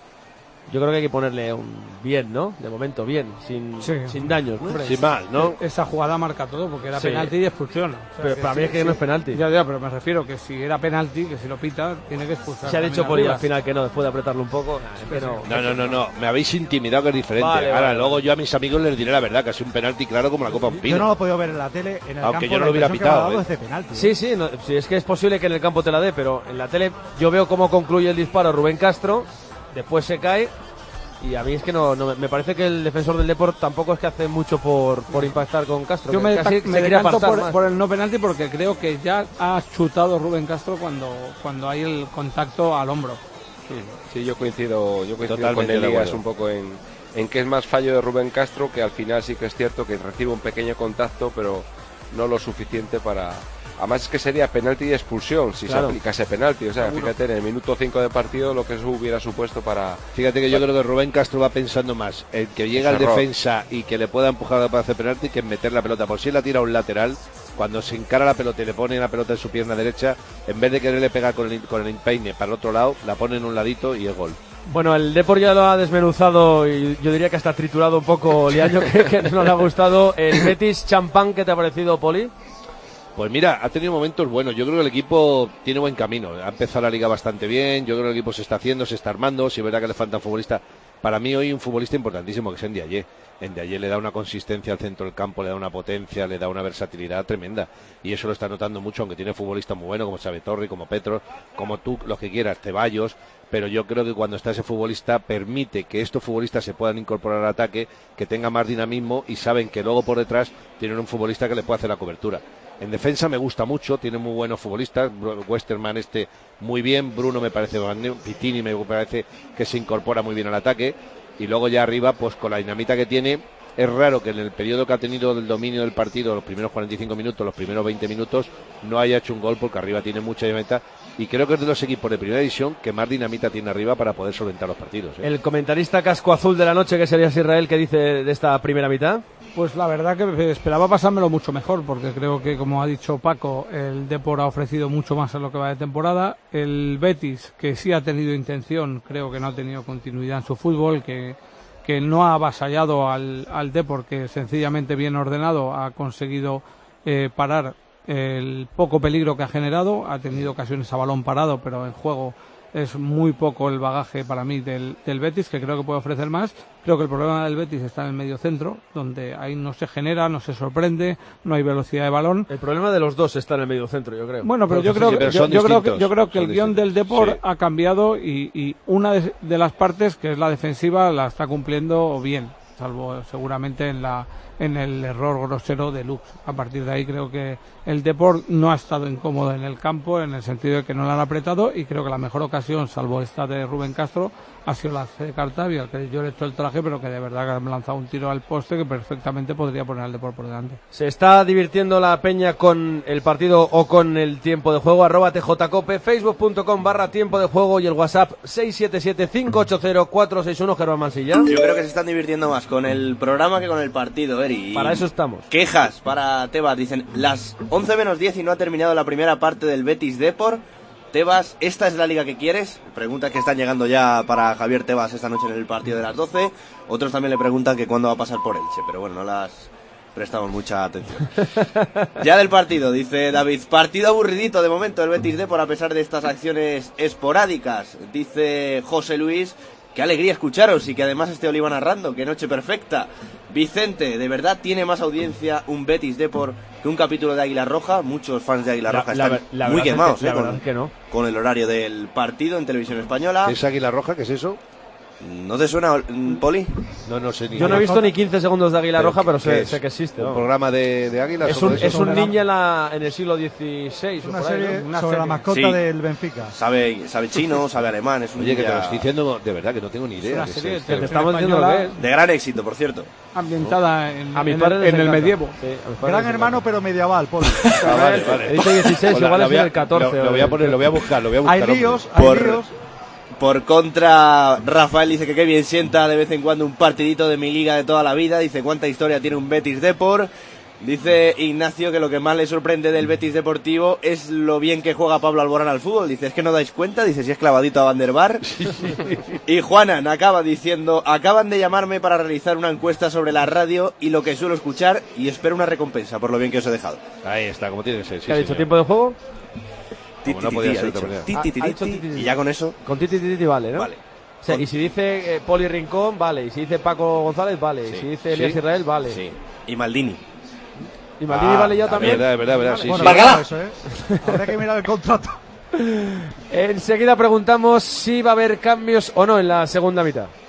yo creo que hay que ponerle un bien, ¿no? De momento bien, sin, sí, sin daños, ¿no? Sin mal, ¿no? Esa jugada marca todo porque era sí. penalti y expulsión. O sea, pero para sí, mí es que sí. no es penalti. Ya, ya, pero me refiero que si era penalti, que si lo pita, tiene que expulsar. Se ha dicho Poli al final que no, después de apretarlo un poco. Es que no. No, no, no, no, me habéis intimidado, que es diferente. Vale, Ahora, vale. luego yo a mis amigos les diré la verdad, que ha sido un penalti claro como la Copa un pino. Yo no lo he podido ver en la tele, en el Aunque campo, yo no lo hubiera pitado. ¿eh? Penalti, sí, sí, no, sí, es que es posible que en el campo te la dé, pero en la tele yo veo cómo concluye el disparo Rubén Castro, después se cae. Y a mí es que no, no, me parece que el defensor del Depor tampoco es que hace mucho por, por impactar con Castro. Yo me, casi me decanto por, por el no penalti porque creo que ya ha chutado Rubén Castro cuando, cuando hay el contacto al hombro. Sí, sí yo coincido, yo coincido con Elías un poco en, en que es más fallo de Rubén Castro, que al final sí que es cierto que recibe un pequeño contacto, pero no lo suficiente para... Además es que sería penalti y expulsión si claro. se aplicase penalti. O sea, Seguro. fíjate, en el minuto cinco de partido lo que eso hubiera supuesto para... Fíjate que yo creo que Rubén Castro va pensando más en que llega al defensa y que le pueda empujar para hacer penalti que en meter la pelota. Por si él la tira a un lateral, cuando se encara la pelota y le pone la pelota en su pierna derecha, en vez de quererle pegar con el, con el empeine para el otro lado, la pone en un ladito y es gol. Bueno, el Depor ya lo ha desmenuzado y yo diría que hasta triturado un poco Liaño, que, que no le ha gustado. El Betis Champán, ¿qué te ha parecido, Poli? Pues mira, ha tenido momentos buenos. Yo creo que el equipo tiene buen camino. Ha empezado la liga bastante bien. Yo creo que el equipo se está haciendo, se está armando. Si es verdad que le falta un futbolista. Para mí hoy un futbolista importantísimo que es Ndiaye. Ndiaye le da una consistencia al centro del campo, le da una potencia, le da una versatilidad tremenda. Y eso lo está notando mucho, aunque tiene futbolistas muy buenos como Xavi Torri, como Petros, como tú, los que quieras, Ceballos. Pero yo creo que cuando está ese futbolista permite que estos futbolistas se puedan incorporar al ataque, que tenga más dinamismo y saben que luego por detrás tienen un futbolista que le puede hacer la cobertura. En defensa me gusta mucho, tiene muy buenos futbolistas, Westerman este muy bien, Bruno me parece, Pitini me parece que se incorpora muy bien al ataque, y luego ya arriba, pues con la dinamita que tiene, es raro que en el periodo que ha tenido del dominio del partido, los primeros cuarenta y cinco minutos, los primeros veinte minutos, no haya hecho un gol, porque arriba tiene mucha dinamita, y creo que es de los equipos de primera división que más dinamita tiene arriba para poder solventar los partidos. ¿eh? El comentarista casco azul de la noche, que sería Israel, ¿qué dice de esta primera mitad? Pues la verdad que esperaba pasármelo mucho mejor, porque creo que, como ha dicho Paco, el Depor ha ofrecido mucho más en lo que va de temporada. El Betis, que sí ha tenido intención, creo que no ha tenido continuidad en su fútbol, que, que no ha avasallado al, al Depor, que sencillamente bien ordenado ha conseguido eh, parar el poco peligro que ha generado. Ha tenido ocasiones a balón parado, pero en juego es muy poco el bagaje para mí del, del Betis, que creo que puede ofrecer más. Creo que el problema del Betis está en el medio centro, donde ahí no se genera, no se sorprende, no hay velocidad de balón. El problema de los dos está en el medio centro, yo creo. Bueno, pero yo creo, que, yo, yo creo que yo creo que el guión del Depor sí. ha cambiado y, y una de, de las partes, que es la defensiva, la está cumpliendo bien, salvo seguramente en la en el error grosero de Lux. A partir de ahí creo que el Depor no ha estado incómodo en el campo, en el sentido de que no la han apretado, y creo que la mejor ocasión, salvo esta de Rubén Castro, ha sido la de Cartavia, al que yo le he hecho el traje, pero que de verdad que han lanzado un tiro al poste que perfectamente podría poner al Depor por delante. Se está divirtiendo la peña con el partido o con el tiempo de juego. Arroba tjcope, facebook.com barra tiempo de juego y el WhatsApp seis siete siete, cinco ocho cero, cuatro seis uno. Germán Mansilla. Yo creo que se están divirtiendo más con el programa que con el partido, Eri. Para eso estamos. Quejas para Tebas, dicen las once menos diez y no ha terminado la primera parte del Betis Depor. Tebas, ¿esta es la liga que quieres? Preguntas que están llegando ya para Javier Tebas esta noche en el partido de las doce. Otros también le preguntan que cuándo va a pasar por Elche, pero bueno, no las prestamos mucha atención. Ya del partido, dice David, partido aburridito de momento el Betis Depor a pesar de estas acciones esporádicas. Dice José Luis, qué alegría escucharos y que además esté Oliva narrando, qué noche perfecta. Vicente, ¿de verdad tiene más audiencia un Betis Depor que un capítulo de Águila Roja? Muchos fans de Águila La- Roja la están ver- la muy verdad es quemados que- la eh, verdad con, es que no. con el horario del partido en televisión española. ¿Qué es Águila Roja? ¿Qué es eso? ¿No te suena, Poli? No, no sé ni. Yo no he visto ni quince segundos de Águila Pero Roja, pero ¿qué sé, es? sé que existe. ¿Un vamos. programa de, de Águila? Es un, es un ninja en, la, en el siglo dieciséis. Una o por ahí, serie ¿no? sobre serie. la mascota Sí. del Benfica. Sabe, sabe chino, sabe alemán, es un Oye, que te ninja lo estoy diciendo de verdad, que no tengo ni idea. una que serie es de este- estamos diciendo lo que es. de gran éxito, por cierto. Ambientada en, A mis en padres el, les en el encanta. medievo. Sí, a mis padres Gran les hermano, pero medieval, Poli. Ah, vale, vale. He dicho dieciséis, Pues la- igual la es voy a- el catorce. Lo, lo voy a poner, lo voy a buscar, lo voy a Hay buscar. líos, hombre. hay Por- líos. Por contra, Rafael dice que qué bien sienta de vez en cuando un partidito de mi liga de toda la vida. Dice cuánta historia tiene un Betis Depor. Dice Ignacio que lo que más le sorprende del Betis Deportivo es lo bien que juega Pablo Alborán al fútbol. Dice, es que no dais cuenta. Dice, si es clavadito a Van der Bar. Y Juanan acaba diciendo, acaban de llamarme para realizar una encuesta sobre la radio y lo que suelo escuchar y espero una recompensa por lo bien que os he dejado. Ahí está, como tiene que ser. Sí, ¿Qué ha dicho? señor. ¿Tiempo de juego? Ti, Como no ti, podía ti, ser ha de otra dicho. manera. Ti, Ah, ti, ti, ha dicho ti, ti, ti, ti. Y ya con eso, Con Titi Titi vale, ¿no? vale. O sea, y si dice eh, Poli Rincón, vale. Y si dice Paco González, vale. Sí. Y si dice Elías Sí. Israel, vale. Sí. Y Y Y Maldini Ah, vale ya es también. verdad, es verdad, es verdad, sí, Bueno, sí. claro, eso, ¿eh? Habrá que mirar el contrato. Enseguida preguntamos si va a haber cambios o no en la segunda mitad.